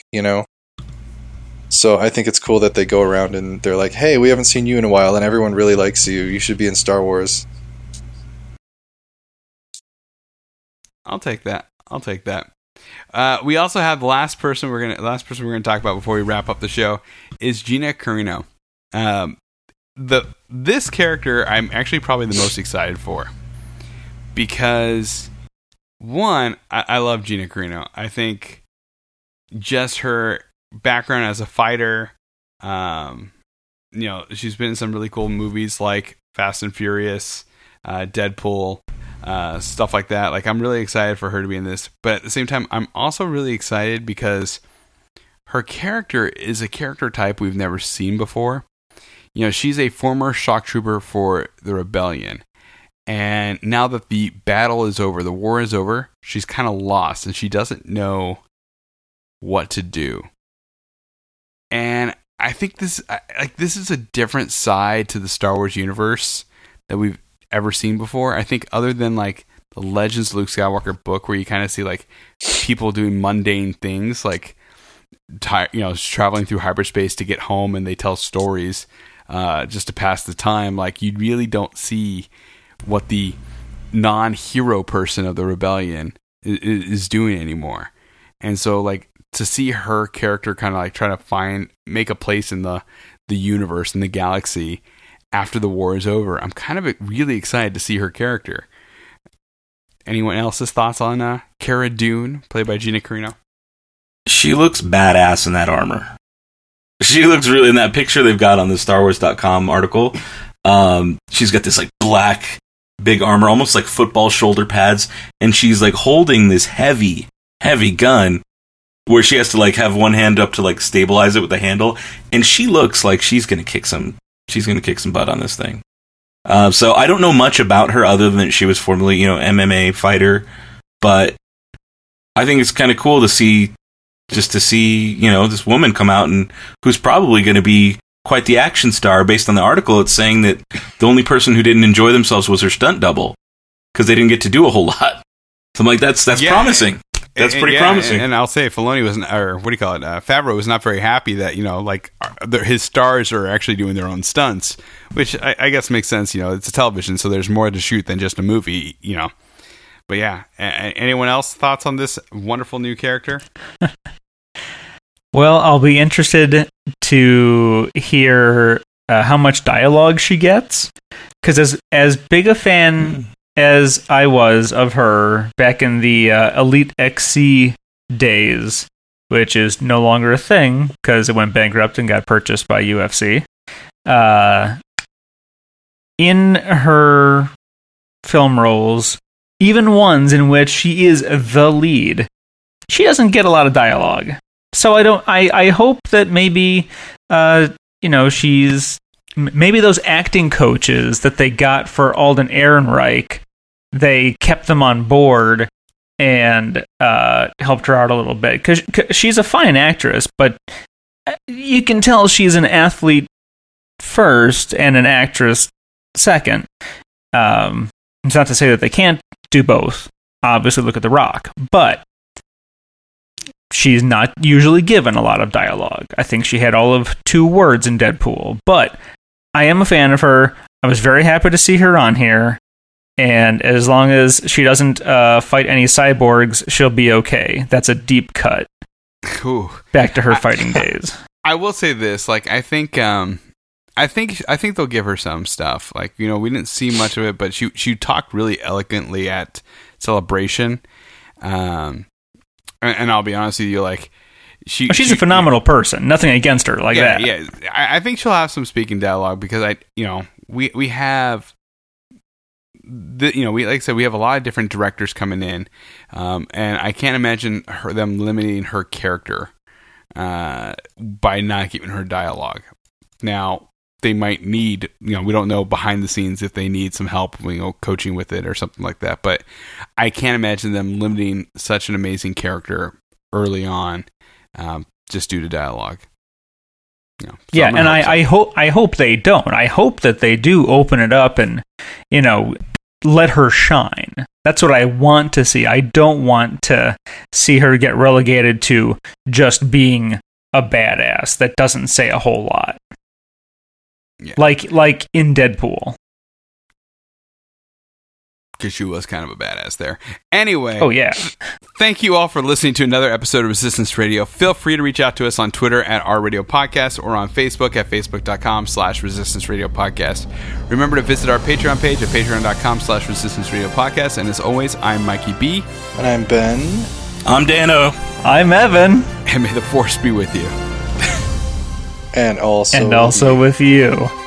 So I think it's cool that they go around and they're like, hey, we haven't seen you in a while and everyone really likes you. You should be in Star Wars. I'll take that. We also have the last person we're gonna talk about before we wrap up the show is Gina Carano. This character I'm actually probably the most excited for because one, I love Gina Carano. I think just her background as a fighter, she's been in some really cool movies like Fast and Furious, Deadpool, stuff like that. Like, I'm really excited for her to be in this, but at the same time, I'm also really excited because her character is a character type we've never seen before. She's a former shock trooper for the Rebellion, and now that the battle is over, the war is over, she's kind of lost, and she doesn't know what to do. And I think this is a different side to the Star Wars universe that we've ever seen before. I think other than like the Legends of Luke Skywalker book, where you kind of see like people doing mundane things, like traveling through hyperspace to get home, and they tell stories just to pass the time. Like, you really don't see what the non-hero person of the Rebellion is doing anymore. And so, like, to see her character kind of like try to make a place in the universe, in the galaxy after the war is over, I'm kind of really excited to see her character. Anyone else's thoughts on Cara Dune, played by Gina Carano? She looks badass in that armor. She looks really, in that picture they've got on the StarWars.com article, she's got this like black big armor, almost like football shoulder pads, and she's like holding this heavy gun where she has to like have one hand up to like stabilize it with the handle, and she looks like she's gonna kick some butt on this thing. So I don't know much about her other than she was formerly, MMA fighter. But I think it's kind of cool to see this woman come out and who's probably going to be quite the action star. Based on the article, it's saying that the only person who didn't enjoy themselves was her stunt double because they didn't get to do a whole lot. So I'm like, that's promising. That's pretty promising. And I'll say Filoni Favreau was not very happy that, his stars are actually doing their own stunts, which I guess makes sense. It's a television, so there's more to shoot than just a movie, But yeah, anyone else thoughts on this wonderful new character? Well, I'll be interested to hear how much dialogue she gets, because as big a fan as I was of her back in the Elite XC days, which is no longer a thing because it went bankrupt and got purchased by UFC, in her film roles, even ones in which she is the lead, she doesn't get a lot of dialogue. So I hope that maybe, maybe those acting coaches that they got for Alden Ehrenreich, they kept them on board and helped her out a little bit. Because she's a fine actress, but you can tell she's an athlete first and an actress second. It's not to say that they can't do both. Obviously, look at The Rock. But she's not usually given a lot of dialogue. I think she had all of 2 words in Deadpool. But I am a fan of her. I was very happy to see her on here. And as long as she doesn't fight any cyborgs, she'll be okay. That's a deep cut. Ooh. Back to her fighting days. I will say this, I think they'll give her some stuff. We didn't see much of it, but she talked really eloquently at Celebration. And I'll be honest with you, she's a phenomenal person. Nothing against her that. Yeah, I think she'll have some speaking dialogue because we have. Like I said, we have a lot of different directors coming in, and I can't imagine them limiting her character by not giving her dialogue. Now, they might need, we don't know behind the scenes if they need some help, coaching with it or something like that, but I can't imagine them limiting such an amazing character early on just due to dialogue. Yeah, and I hope they don't. I hope that they do open it up and, let her shine. That's what I want to see. I don't want to see her get relegated to just being a badass that doesn't say a whole lot. Yeah. Like in Deadpool. Because she was kind of a badass there. Anyway. Oh, yeah. Thank you all for listening to another episode of Resistance Radio. Feel free to reach out to us on Twitter at @OurRadioPodcast or on Facebook at facebook.com/Resistance Radio Podcast. Remember to visit our Patreon page at patreon.com/Resistance Radio Podcast. And as always, I'm Mikey B. And I'm Ben. I'm Dano. I'm Evan. And may the Force be with you. And also with you.